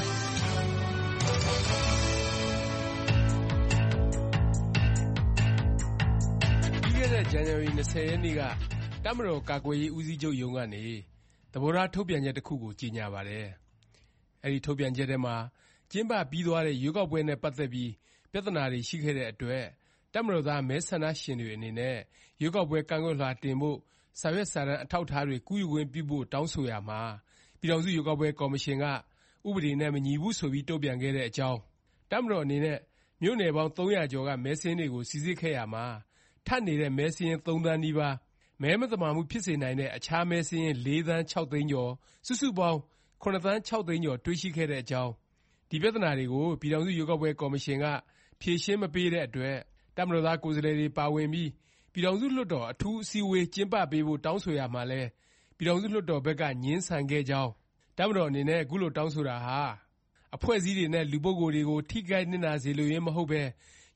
ဇန်နဝါရီ၂၀ရက်နေ့ကတပ်မတော်ကာကွယ်ရေးဦးစီးချုပ်ရုံးကနေသဘောထားထုတ်ပြန်ချက်တစ်ခုကိုကြေညာပါတယ်။အဲဒီထုတ်ပြန်ချက်ထဲမှာကျင်းပပြီးသွားတဲ့ရွေးကောက်ပွဲနဲ့ပတ်သက်ပြီးပြဿနာတွေရှိခဲ့တဲ့အတွက်တပ်မတော်သားမဲဆန္ဒရှင်တွေအနေနဲ့ရွေးကောက်ပွဲကန့်ကွက်လွှာတင်ဖို့စာရွက်စာတမ်းအထောက်အထားတွေကူးယူခွင့်ပြုဖို့တောင်းဆိုရာမှာပြည်ထောင်စုရွေးကောက်ပွဲကော်မရှင်ကဥပဒေနဲ့မညီဘူးဆိုပြီးတုံ့ပြန်ခဲ့တဲ့အကြောင်းတပ်မတော်အနေနဲ့မြို့နယ်ပေါင်းသုံးရာကျော်ကမဲဆင်းတွေကိုစီစစ်ခဲ့ရာမှာထပ်နေတဲ့မဲစာရင်းသုံးသန်းနီးပါးမဲမသမာမှုဖြစ်စေနိုင်တဲ့အခြားမဲစာရင်းလေးသန်းခြောက်သိန်းကျော်စုစုပေါင်းခုနှစ်သန်းခြောက်သိန်းကျော်တွေ့ရှိခဲ့တဲ့အကြောင်းဒီပြဿနာတွေကိုပြည်ထောင်စုရွေးကောက်ပွဲကော်မရှင်ကဖြေရှင်းမပေးတဲ့အတွက်တပ်မတော်သားကိုယ်စားလှယ်တွေပါဝင်ပြီးပြည်ထောင်စုလွှတ်တော်အထူးအစည်းအဝေးကျင်းပပေးဖို့တောင်းဆိုရမှာလဲပြည်ထောင်စုလွှတ်တော်ဘက်ကငြင်းဆန်ခဲ့ကြောင်းတပ်မတော်အနေနဲ့အခုလိုတောင်းဆိုတာဟာအဖွဲ့အစည်းတွေနဲ့လူပုဂ္ဂိုလ်တွေကိုထိခိုက်နစ်နာစေလိုရင်းမဟုတ်ပဲ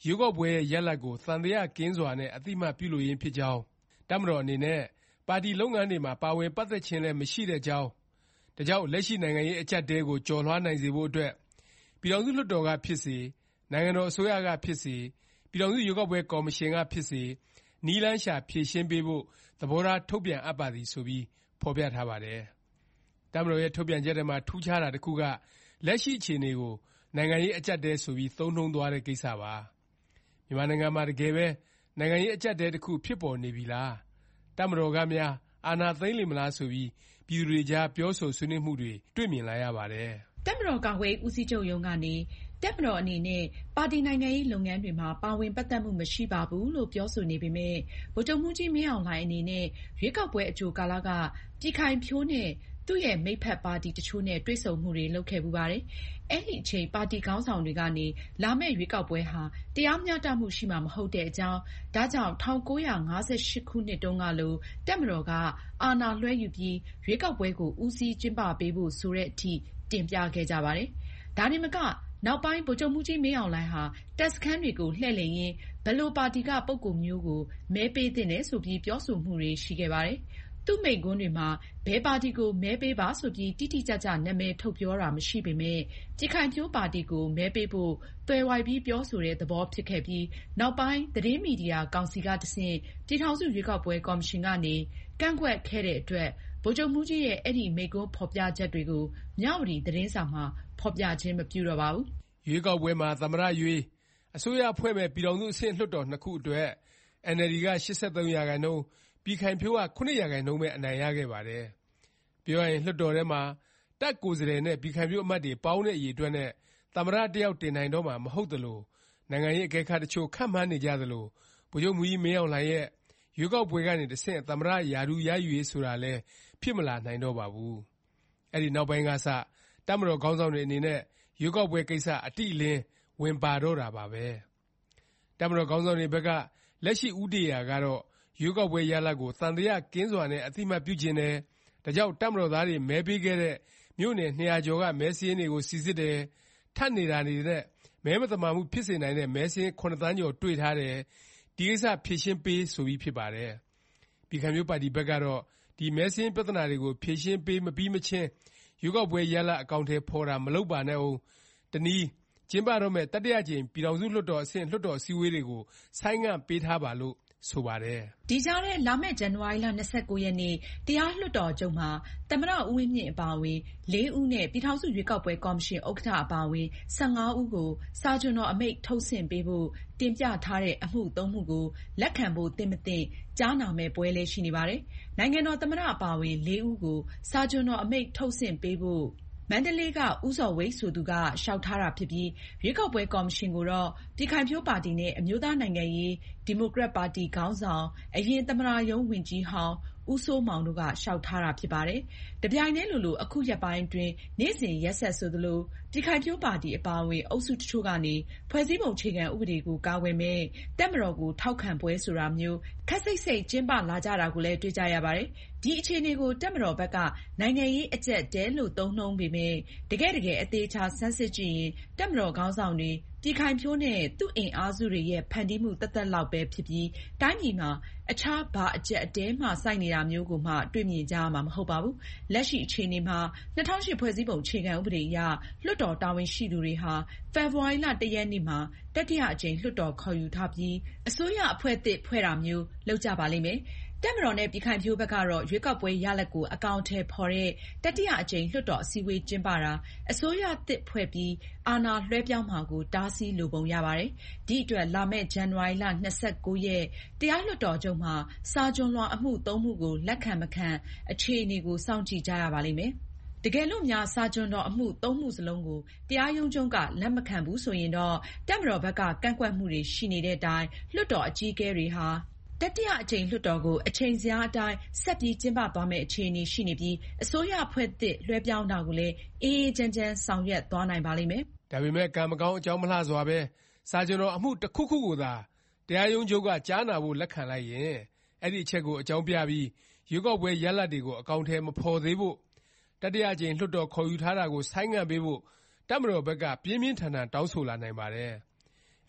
ရွေးကောက်ပွဲရဲ့ရလဒ်ကိုသံသယကင်းစွာနဲ့အသိအမှတ်ပြုလိုရင်းဖြစ်ကြောင်းတပ်မတော်အနေနဲ့ပါတီလုပ်ငန်းတွေမှာပါဝင်ပတ်သက်ခြင်းလည်းမရှိတဲ့ကြောင်းဒါကြောင့်လက်ရှိနိုင်ငံရေးအကျပ်တဲကိုကျော်လွှားနိုင်စေဖို့အတွက်ပြည်ထောင်စုလွှတ်တော်ကဖြစ်စေနိုင်ငံတော်အစိုးရကဖြစ်စေပြည်ထောင်စုရွေးကောက်ပွဲကော်မရှင်ကဖြစ်စေနည်းလမ်းရှာဖြေရှင်းပေးဖို့သဘောထားထုတ်ပြန်အပ်ပါသည်ဆိုပြီးဖော်ပြထားပါတယ်။တပ်မတော်ရဲ့ထုတ်ပြန်ချက်ထဲမှာထူးခြားတာတစ်ခုကလက်ရှိအခြေအနေကိုနိုင်ငံရေးအကျပ်တဲဆိုပြီးသုံးနှုန်းသွားတဲ့ကိစ္စပါ။မြန်မာနိုင်ငံမှာတကယ်ပဲနိုင်ငံရေးအကျပ်တဲတစ်ခုဖြစ်ပေါ်နေပြီလား။တပ်မတော်ကများအာဏာသိမ်းလိမ့်မလားဆိုပြီးပြည်သူတွေကြားပြောဆိုဆွေးနွေးမှုတွေတွေ့မြင်လာရပါတယ်။တပ်မတော်ကာကွယ်ရေးဦးစီးချုပ်ရုံးကနေတပ်မတော်အနေနဲ့ပါတီနိုင်ငံရေးလုပ်ငန်းတွေမှာပါဝင်ပတ်သက်မှုမရှိပါဘူးလို့ပြောဆိုနေပေမဲ့ဗိုလ်ချုပ်မှူးကြီးမင်းအောင်လှိုင်အနေနဲ့ရွေးကောက်ပွဲအကြိုကာလကပြည်ခိုင်ဖြိုးနဲ့သူ့ရဲ့မိတ်ဖက်ပါတီတချို့နဲ့တွေ့ဆုံမှုတွေလုပ်ခဲ့ပူပါတယ်။အဲ့ဒီအချိန်ပါတီခေါင်းဆောင်တွေကနေလာမယ့်ရွေးကောက်ပွဲဟာတရားမျှတမှုရှိမှာမဟုတ်တဲ့အကြောင်းဒါကြောင့်၁၉၅၈ခုနှစ်တုန်းကလိုတပ်မတော်ကအာဏာလွှဲယူပြီးရွေးကောက်ပွဲကိုဦးစီးကျင်းပပေးဖို့ဆိုတဲ့အထိတင်ပြခဲ့ကြပါတယ်။ဒါတင်မကနောက်ပိုင်းဗိုလ်ချုပ်မှူးကြီးမင်းအောင်လှိုင်ဟာတပ်စခန်းတွေကိုလှည့်လည်ရင်းဘယ်လိုပါတီကပုဂ္ဂိုလ်မျိုးကိုမဲပေးသင့်တယ်ဆိုပြီးပြောဆိုမှုတွေရှိခဲ့ပါတယ်။သူ့မိန့်ခွန်းတွေမှာဘယ်ပါတီကိုမဲပေးပါဆိုပြီးတိတိကျကျနာမည်ထုတ်ပြောတာမရှိပေမဲ့ပြည်ခိုင်ဖြိုးပါတီကိုမဲပေးဖို့သွယ်ဝိုက်ပြီးပြောဆိုတဲ့သဘောဖြစ်ခဲ့ပြီးနောက်ပိုင်းသတင်းမီဒီယာကောင်စီကတဆင့်ပြည်ထောင်စုရွေးကောက်ပွဲကော်မရှင်ကနေကန့်ကွက်ခဲ့တဲ့အတွက်ဗိုလ်ချုပ်မှူးကြီးရဲ့အဲ့ဒီမိန့်ခွန်းဖော်ပြချက်တွေကိုမြဝတီသတင်းစာမှာဖော်ပြခြင်းမပြုတော့ပါဘူး။ရွေးကောက်ပွဲမှာသမ္မတရွေးအစိုးရဖွဲ့မဲ့ပြည်ထောင်စုအဆင့်လွှတ်တော်နှစ်ခုအတွက် အန်အယ်လ်ဒီ က၈၃ရာခိုင်နှုန်းပြည်ခိုင်ဖြိုးကခုနှစ်ရာခိုင်နှုန်းပဲအနိုင်ရခဲ့ပါတယ်။ပြောရရင်လွှတ်တော်ထဲမှာတပ်ကိုယ်စားလှယ်နဲ့ပြည်ခိုင်ဖြိုးအမတ်တွေပေါင်းတဲ့အရေအတွက်နဲ့သမ္မတတစ်ယောက်တင်နိုင်တော့မှာမဟုတ်သလိုနိုင်ငံရေးအကဲခတ်တချို့ခန့်မှန်းနေကြသလိုဗိုလ်ချုပ်မှူးကြီးမင်းအောင်လှိုင်ရဲ့ရွေးကောက်ပွဲကနေတဆင့်သမ္မတရာထူးရယူရေးဆိုတာလည်းဖြစ်မလာနိုင်တော့ပါဘူး။အဲ့ဒီနောက်ပိုင်းကစတပ်မတော်ခေါင်းဆောင်တွေအနေနဲ့ရွေးကောက်ပွဲကိစ္စအတိအလင်းဝင်ပါတော့တာပါပဲ။တပ်မတော်ခေါင်းဆောင်တွေဘက်ကလက်ရှိဦးတည်ရာကတော့ရွေးကောက်ပွဲရလဒ်ကိုသံသယကင်းစွာနဲ့အသိမှတ်ပြုခြင်းတယ်။ဒါကြောင့်တပ်မတော်သားတွေမဲပေးခဲ့တဲ့မြို့နယ်နှစ်ရာကျော်ကမဲစာရင်းတွေကိုစီစစ်တယ်။ထပ်နေတာနေတဲ့မဲမသမာမှုဖြစ်စေနိုင်တဲ့မဲစာရင်းခုနှစ်သန်းကျော်တွေ့ထားတယ်။ဒီကိစ္စဖြေရှင်းပေးဆိုပြီးဖြစ်ပါတယ်။ပြည်ခိုင်ဖြိုးပါတီဘက်ကတော့ဒီမဲစာရင်းပြဿနာတွေကိုဖြေရှင်းပေးမပြီးမချင်းရွေးကောက်ပွဲရလဒ်အကောင်အထည်ဖော်တာမလုပ်ပါနဲ့ဦး။တနည်းကျင်းပတော့မဲ့တတိယကြိမ်ပြည်ထောင်စုလွှတ်တော်အဆင့်လွှတ်တော်အစည်းအဝေးတွေကိုဆိုင်းငံ့ပေးထားပါလို့ဆိုပါတယ်။ဒီကြားထဲလာမယ့်ဇန်နဝါရီလ၂၉ရက်နေ့တရားလွှတ်တော်ချုပ်မှာသမ္မတဦးဝင်းမြင့်အပါအဝင်လေးဦးနဲ့ပြည်ထောင်စုရွေးကောက်ပွဲကော်မရှင်ဥက္ကဋ္ဌအပါအဝင်၁၅ဦးကိုစာချွန်တော်အမိန့်ထုတ်ဆင့်ပေးဖို့တင်ပြထားတဲ့အမှုသုံးမှုကိုလက်ခံဖို့သင့်မသင့်ကြားနာမယ့်ပွဲလည်းရှိနေပါတယ်။နိုင်ငံတော်သမ္မတအပါအဝင်လေးဦးကိုစာချွန်တော်အမိန့်ထုတ်ဆင့်ပေးဖို့မန္တလေးကဦးဇော်ဝိတ်ဆိုသူကလျှောက်ထားတာဖြစ်ပြီးရွေးကောက်ပွဲကော်မရှင်ကိုတော့ပြည်ခိုင်ဖြိုးပါတီနဲ့အမျိုးသားနိုင်ငံရေးဒီမိုကရက်ပါတီခေါင်းဆောင်အရင်သမ္မတရုံးဝန်ကြီးဟောင်းဦးစိုးမောင်တို့ကလျှောက်ထားတာဖြစ်ပါတယ်။တပြိုင်တည်းလိုလိုအခုရက်ပိုင်းအတွင်းနေ့စဉ်ရက်ဆက်ဆိုသလိုပြည်ခိုင်ဖြိုးပါတီအပါအဝင်အုပ်စုတချို့ကနေဖွဲ့စည်းပုံအခြေခံဥပဒေကိုကာကွယ်မဲ့တပ်မတော်ကိုထောက်ခံပွဲဆိုတာမျိုးခက်စိတ်စိတ်ကျင်းပလာကြတာကိုလည်းတွေ့ကြရပါတယ်။ဒီအခြေအနေကိုတပ်မတော်ဘက်ကနိုင်ငံရေးအကျပ်တဲလို့သုံးနှုန်းပေမဲ့တကယ်တကယ်အသေးချာဆန်းစစ်ကြည့်ရင်တပ်မတော်ခေါင်းဆောင်တွေပြည်ခိုင်ဖြိုးနဲ့သူ့အင်အားစုတွေရဲ့ဖန်တီးမှုသက်သက်လောက်ပဲဖြစ်ပြီးတိုင်းပြည်မှာအခြားဘာအကျပ်အတဲမှစိုက်နေတာမျိုးကိုမှတွေ့မြင်ကြရမှာမဟုတ်ပါဘူး။လက်ရှိအခြေအနေမှာ၂၀၀၈ဖွဲ့စည်းပုံအခြေခံဥပဒေအရလွှတ်တော်တာဝန်ရှိသူတွေဟာဖေဖော်ဝါရီလ၁ရက်နေ့မှာတတိယအကြိမ်လွှတ်တော်ခေါ်ယူထားပြီးအစိုးရအဖွဲ့သစ်ဖွဲ့တာမျိုးလုပ်ကြပါလိမ့်မယ်။တပ်မတော်နဲ့ပြည်ခိုင်ဖြိုးဘက်ကတော့ရွေးကောက်ပွဲရလဒ်ကိုအကောင်အထည်ဖော်တဲ့တတိယအကြိမ်လွှတ်တော်အစည်းအဝေးကျင်းပတာအစိုးရသစ်ဖွဲ့ပြီးအာဏာလွှဲပြောင်းမှာကိုတားဆီးလိုပုံရပါတယ်။ဒီအတွက်လာမယ့်ဇန်နဝါရီလ၂၉ရက်တရားလွှတ်တော်ချုပ်မှာစာချွန်လွှာအမှုသုံးမှုကိုလက်ခံမခံအခြေအနေကိုစောင့်ကြည့်ကြရပါလိမ့်မယ်။တကယ်လို့များစာချွန်တော်အမှုသုံးမှုစလုံးကိုတရားရုံးချုပ်ကလက်မခံဘူးဆိုရင်တော့တပ်မတော်ဘက်ကကန့်ကွက်မှုတွေရှိနေတဲ့အတိုင်းလွှတ်တော်အကြီးအကဲတွေဟာတတိယအကြိမ်လွှတ်တော်ကိုအချိန်ဇယားအတိုင်းဆက်ပြီးကျင်းပသွားမယ့်အခြေအနေရှိနေပြီးအစိုးရအဖွဲ့သစ်လွှဲပြောင်းတာကိုလည်းအေးအေးချမ်းချမ်းဆောင်ရွက်သွားနိုင်ပါလိမ့်မယ်။ဒါပေမဲ့ကံမကောင်းအကြောင်းမလှစွာပဲစာချွန်တော်အမှုတစ်ခုခုကိုသာတရားရုံးချုပ်ကကြားနာဖို့လက်ခံလိုက်ရင်အဲ့ဒီအချက်ကိုအကြောင်းပြပြီးရွေးကောက်ပွဲရလဒ်တွေကိုအကောင်အထည်မဖော်သေးဖို့တတိယအကြိမ်လွှတ်တော်ခေါ်ယူထားတာကိုဆိုင်းငံ့ပေးဖို့တပ်မတော်ဘက်ကပြင်းပြင်းထန်ထန်တောင်းဆိုလာနိုင်ပါတယ်။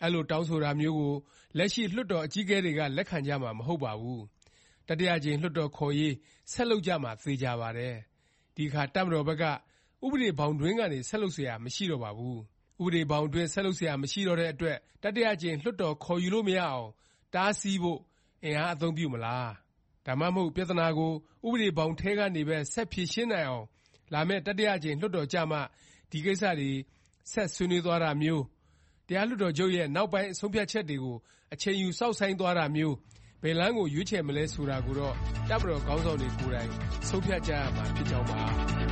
အဲလိုတောင်းဆိုတာမျိုးကိုလက်ရှိလွှတ်တော်အကြီးအကဲတွေကလက်ခံကြမှာမဟုတ်ပါဘူးတတိယကြိမ်လွှတ်တော်ခေါ်ရေးဆက်လုပ်ကြမှာသေချာပါတယ်ဒီခါတပ်မတော်ဘက်ကဥပဒေဘောင်တွင်းကနေဆက်လုပ်เสียမရှိတော့ပါဘူးဥပဒေဘောင်တွင်းဆက်လုပ်เสียမရှိတော့တဲ့အတွက်တတိယကြိမ်လွှတ်တော်ခေါ်ယူလို့မရအောင်တားဆီးဖို့အင်အားအသုံးပြုမလားဒါမှမဟုတ်ပြဿနာကိုဥပဒေဘောင်ထဲကနေပဲဆက်ဖြေရှင်းနိုင်အောင်လာမယ့်တတိယကြိမ်လွှတ်တော်ကြမှာဒီကိစ္စတွေဆက်ဆွေးနွေးသွားတာမျိုးတရားလွှတ်တော်ချုပ်ရဲ့နောက်ပိုင်းအဆုံးဖြတ်ချက်တွေကိုအချိန်ယူစောင့်ဆိုင်သွားတာမျိုးဘယ်လမ်းကိုရွေးချယ်မလဲဆိုတာကိုတော့တပ်မတော်ခေါင်းဆောင်တွေကိုယ်တိုင်ဆုံးဖြတ်ကြရမှာဖြစ်ကြောင်းပါ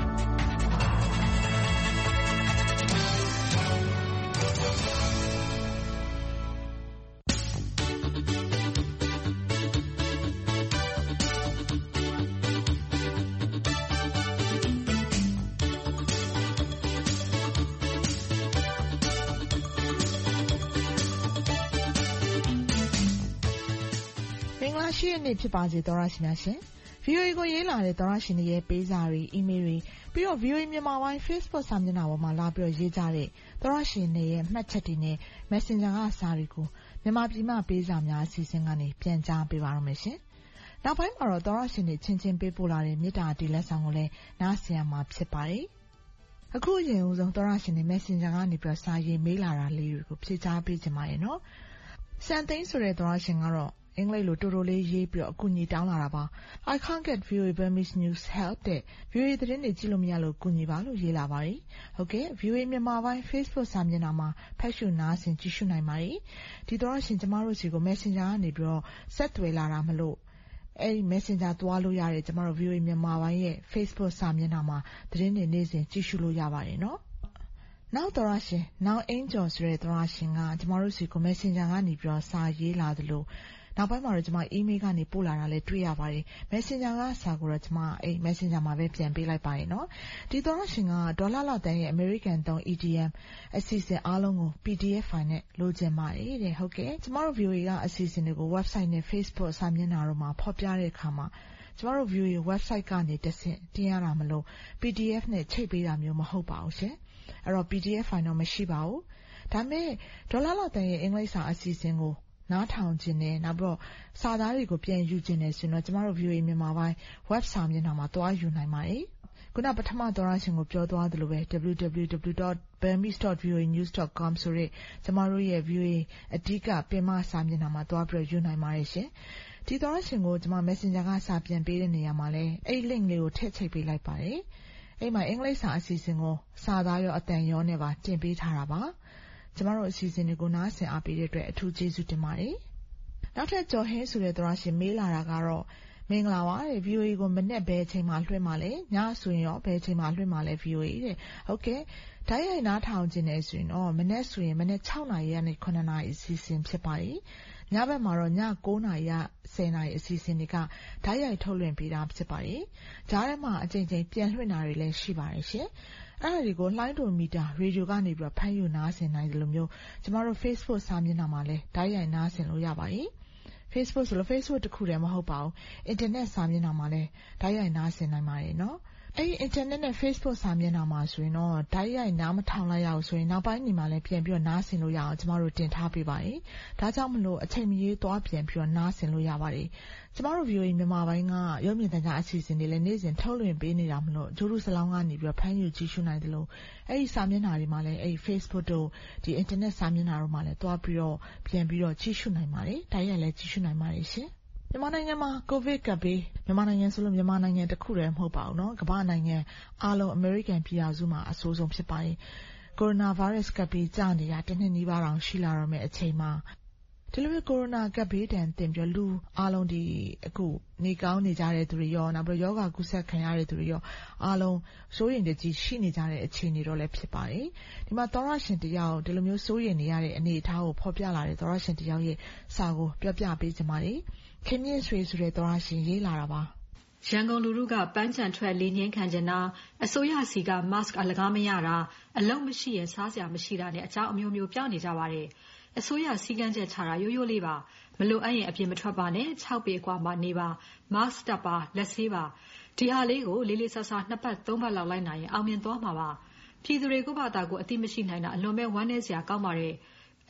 ရှိရနေ့ဖြစ်ပါစေသောရရှိများရှင် ဗီအိုအေ ကိုရေးလာတဲ့သောရရှင်တွေရဲ့ပေးစာတွေအီးမေးလ်တွေပြီးတော့ ဗီအိုအေ မြန်မာပိုင်း Facebook စာမျက်နှာပေါ်မှာလာပြီးတော့ရေးကြတဲ့သောရရှင်တွေရဲ့မှတ်ချက်တွေနဲ့ Messenger ကစာတွေကိုမြန်မာပြည်မှာပေးစာများအစီအစဉ်ကနေပြန်ကြားပေးပါရမယ်ရှင်နောက်ပိုင်းမှာတော့သောရရှင်တွေချင်းချင်းပေးပို့လာတဲ့မေတ္တာတီလက်ဆောင်ကိုလည်းနားဆင်ရမှာဖြစ်ပါတယ်အခုအရင်ဦးဆုံးသောရရှင်တွေ Messenger ကနေပြီးတော့စာရေးမေးလာတာလေးတွေကိုဖြေကြားပေးကြပါရဲ့နော်စံသိန်းဆိုတဲ့သောရရှင်ကတော့အင်္ဂလိပ်လိုတိုတိုလေးရေးပြီးတော့အကူအညီတောင်းလာတာပါ I can't get ဗီအိုအေ Burmese News help တဲ့ ဗီအိုအေ သတင်းတွေကြည့်လို့မရလို့ကူညီပါလို့ရေးလာပါတယ်ဟုတ်ကဲ့ ဗီအိုအေ မြန်မာပိုင်း Facebook စာမျက်နှာမှာဖတ်ရှုနားဆင်ကြည့်ရှုနိုင်ပါတယ်ဒီတော့ရှင်ကျမတို့စီကို Messenger ကနေပြီးတော့ဆက်သွယ်လာတာမလို့အဲဒီ Messenger သွားလို့ရတယ်ကျမတို့ ဗီအိုအေ မြန်မာပိုင်းရဲ့ Facebook စာမျက်နှာမှာသတင်းတွေနေ့စဉ်ကြည့်ရှုလို့ရပါတယ်နော်နောက်သောရရှင်နောက်အင်ကျော်ဆိုတဲ့သောရရှင်ကကျမတို့စီကို Messenger ကနေပြီးတော့စာရေးလာသလိုနောက်ပိုင်းမှာတော့ကျွန်မ email ကနေပို့လာတာလည်းတွေ့ရပါတယ် Messenger ကစာကိုတော့ကျွန်မအဲ့ Messenger မှာပဲပြန်ပေးလိုက်ပါရင်เนาะဒီသောရရှင်ကဒေါ်လာလာတန်ရဲ့ American သုံး E D M အစီအစဉ်အားလုံးကို P D F file နဲ့လိုချင်ပါတယ်တဲ့ဟုတ်ကဲ့ကျွန်မတို့ ဗီအိုအေ ကအစီအစဉ်တွေကို website နဲ့ Facebook စာမျက်နှာတို့မှာဖော်ပြတဲ့အခါမှာကျွန်တော်တို့ ဗီအိုအေ website ကနေတက်ဆင့်တင်ရတာမလို့ P D F နဲ့ချိန်ပေးတာမျိုးမဟုတ်ပါဘူးရှင်အဲ့တော့ P D F file တော့မရှိပါဘူးဒါပေမဲ့ဒေါ်လာလာတန်ရဲ့အင်္ဂလိပ်စာအစီအစဉ်ကိုနားထောင်ခြင်းနဲ့နောက်ပြီးတော့စာသားတွေကိုပြန်ယူခြင်းနဲ့ဆိုတော့ကျမတို့ ဗီအိုအေ မြန်မာပိုင်း web စာမျက်နှာမှာတွားယူနိုင်ပါတယ်ခုနပထမသောရရှင်ကိုပြောသွားသလိုပဲ w w w dot burmese dot v o a news dot com ဆိုတဲ့ကျမတို့ရဲ့ ဗီအိုအေ အဓိကပင်မစာမျက်နှာမှာတွားပြီးယူနိုင်ပါတယ်ရှင်ဒီသောရရှင်ကိုကျမ Messenger ကစာပြန်ပေးတဲ့နေရာမှာလဲအဲ့ link လေးကိုထည့်ချိတ်ပေးလိုက်ပါတယ်အဲ့မှာအင်္ဂလိပ်စာအစီအစဉ်ကိုစာသားရောအတန်ရောနဲ့ပါတင်ပေးထားတာပါကျမတို့အစီအစဉ်တွေကိုနားဆင်အားပေးတဲ့အတွက်အထူးကျေးဇူးတင်ပါတယ်နောက်ထပ်ကျော်ဟင်းဆိုတဲ့သောရရှင်မေးလာတာကတော့မင်္ဂလာပါတဲ့ ဗီအိုအေ ကိုမနေ့ဘယ်အချိန်မှလွှင့်မှလဲညဆိုရင်ရောဘယ်အချိန်မှလွှင့်မှလဲ ဗီအိုအေ တဲ့ဟုတ်ကဲ့ဓာတ်ရိုက်နားထောင်ခြင်းနဲ့ဆိုရင်တော့မနေ့ဆိုရင်မနေ့၆နာရီကနေ၇နာရီအစီအစဉ်ဖြစ်ပါတယ်ညဘက်မှာတော့ည၉နာရီက၁၀နာရီအစီအစဉ်တွေကဓာတ်ရိုက်ထုတ်လွှင့်ပေးတာဖြစ်ပါတယ်ကြားထဲမှာအချိန်ချင်းပြန်လွှင့်တာတွေလည်းရှိပါတယ်ရှင်အဲ့ဒါတွေကိုလှိုင်းဒိုမီတာရေဒီယိုကနေပြီးတော့ဖမ်းယူနားဆင်နိုင်တယ်လို့မျိုးကျမတို့ Facebook စာမျက်နှာမှာလည်းဓာတ်ရိုက်နားဆင်လို့ရပါတယ် Facebook ဆိုလို့ Facebook တခုတည်းမဟုတ်ပါဘူး Internet စာမျက်နှာမှာလည်းဓာတ်ရိုက်နားဆင်နိုင်ပါတယ်နော်အဲ့ဒီ Internet နဲ့ Facebook စာမျက်နှာမှာဆိုရင်တော့ဓာတ်ရိုက်နားမထောင်လိုက်ရအောင်ဆိုရင်နောက်ပိုင်းနေမှာလည်းပြန်ပြီးတော့နားဆင်လို့ရအောင်ကျမတို့တင်ထားပေးပါတယ်ဒါကြောင့်မလို့အချိန်မရွေးသွားပြန်ပြီးတော့နားဆင်လို့ရပါတယ်ကျမတို့ ဗီအိုအေ မြန်မာပိုင်းကရုပ်မြင်သံကြားအစီအစဉ်တွေလည်းနေ့စဉ်ထုတ်လွှင့်ပေးနေတာမလို့ဂျိုးရုစလောင်းကနေပြီးတော့ဖမ်းယူကြည့်ရှုနိုင်တယ်လို့အဲ့ဒီစာမျက်နှာတွေမှာလည်းအဲ့ဒီ Facebook တို့ဒီ Internet စာမျက်နှာတို့မှာလည်းသွားပြီးတော့ပြန်ပြီးတော့ကြည့်ရှုနိုင်ပါတယ်ဓာတ်ရိုက်လည်းကြည့်ရှုနိုင်ပါတယ်ရှင်မြန်မာနိုင်ငံမှာကိုဗစ်ကပ်ဘေးမြန်မာနိုင်ငံဆိုလို့မြန်မာနိုင်ငံတစ်ခုတည်းမဟုတ်ပါဘူးเนาะကမ္ဘာနိုင်ငံအားလုံး American ပြည်ထောင်စုမှာအဆိုးဆုံးဖြစ်ပါတယ်ကိုရိုနာဗိုင်းရပ်စ်ကပ်ဘေးကြာနေတာတစ်နှစ်နီးပါးတောင်ရှိလာတော့မယ့်အချိန်မှာဒီလိုမျိုးကိုရိုနာကပ်ဘေးတန်တင်ပြီးလူအားလုံးဒီအခုနေကောင်းနေကြတဲ့သူတွေရောနောက်ပြီးယောဂကုသခံရတဲ့သူတွေရောအားလုံးစိုးရိမ်တကြီးရှိနေကြတဲ့အခြေအနေတော့လည်းဖြစ်ပါတယ်ဒီမှာသောရရှင်တယောက်ဒီလိုမျိုးစိုးရိမ်နေရတဲ့အနေအထားကိုဖော်ပြလာတဲ့သောရရှင်တယောက်ရဲ့စာကိုပြောပြပေးကြပါမယ်ခင်မြင့်ဆွေဆိုတဲ့သောရရှင်ရေးလာတာပါရန်ကုန်လူထုကပန်းချံထွက်လေငင်းခံကြတာအစိုးရစီက mask အလကားမရတာအလုံးမရှိရင်စားစရာမရှိတာနဲ့အကြောင်းအမျိုးမျိုးပြောနေကြပါတယ်အစိုးရစီကန်းချက်ချတာရိုးရိုးလေးပါမလိုအပ်ရင်အပြင်မထွက်ပါနဲ့၆ပေအကွာမှာနေပါ mask တပ်ပါလက်ဆေးပါဒီဟာလေးကိုလေးလေးဆဆနှစ်ပတ်သုံးပတ်လောက်လိုက်နိုင်ရင်အောင်မြင်သွားမှာပါပြည်သူတွေကိုဘာသာကိုအတိမရှိနိုင်တာအလွန်ပဲဝမ်းနည်းစရာကောင်းပါတယ်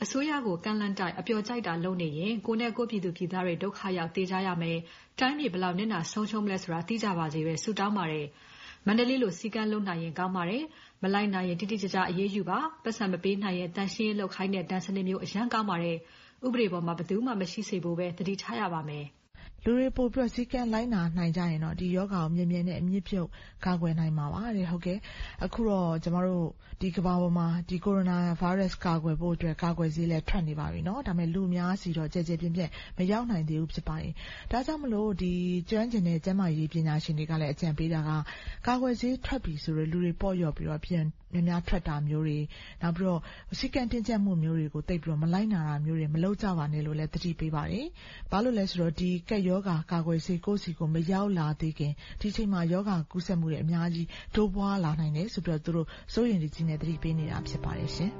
အစိုးရကိုကန့်လန့်တိုက်အပျော်ကြိုက်တာလုပ်နေရင်ကိုယ်နဲ့ကိုယ့်ပြည်သူပြည်သားတွေဒုက္ခရောက်သေကြရမယ်။တိုင်းပြည်ဘယ်လောက်နစ်နာဆုံးရှုံးမလဲဆိုတာသိကြပါစေပဲဆုတောင်းပါတယ်။မန္တလေးလိုစီကံလုံးနိုင်ရင်ကောင်းပါတယ်။မလိုက်နိုင်ရင်တိတိကျကျအေးအေးယူပါ။ပတ်စံမပေးနိုင်ရင်တန်ရှင်းရေးလုပ်ခိုင်းတဲ့တန်စနစ်မျိုးအရန်ကောင်းပါတယ်။ဥပဒေပေါ်မှာဘယ်သူမှမရှိစေဖို့ပဲတတိထားရပါမယ်။လူတွေပို့ပြီးစည်းကမ်းလိုက်နာနိုင်ကြရင်တော့ဒီယောဂါကိုမြင်မြင်နဲ့အမြင့်ပြုတ်ကာကွယ်နိုင်မှာပါတဲ့ဟုတ်ကဲ့အခုတော့ကျမတို့ဒီကမ္ဘာပေါ်မှာဒီကိုရိုနာဗိုင်းရပ်စ်ကာကွယ်ဖို့အတွက်ကာကွယ်ဆေးလည်းထွက်နေပါပြီเนาะဒါပေမဲ့လူများစီတော့ကြဲကြဲပြင်းပြင်းမရောက်နိုင်သေးဘူးဖြစ်ပါတယ်ဒါကြောင့်မလို့ဒီကျွမ်းကျင်တဲ့ကျန်းမာရေးပညာရှင်တွေကလည်းအကြံပေးတာကကာကွယ်ဆေးထွက်ပြီဆိုတော့လူတွေပေါ့ရော့ပြီးတော့ပြန်များများထွက်တာမျိုးတွေနောက်ပြီးတော့စည်းကမ်းတင်းကျပ်မှုမျိုးတွေကိုတိတ်ပြီးတော့မလိုက်နာတာမျိုးတွေမလုပ်ကြပါနဲ့လို့လည်းသတိပေးပါတယ်ဘာလို့လဲဆိုတော့ဒီကက်ယောဂါကာကွယ်ဆေးကိုစီကိုမရောက်လာသေးခင်ဒီချိန်မှာယောဂါကူးစက်မှုတွေအများကြီးတိုးပွားလာနိုင်တယ်ဆိုပြီးတော့သူတို့စိုးရိမ်ကြီးနဲ့သတိပေးနေတာဖြစ်ပါတယ်ရှင်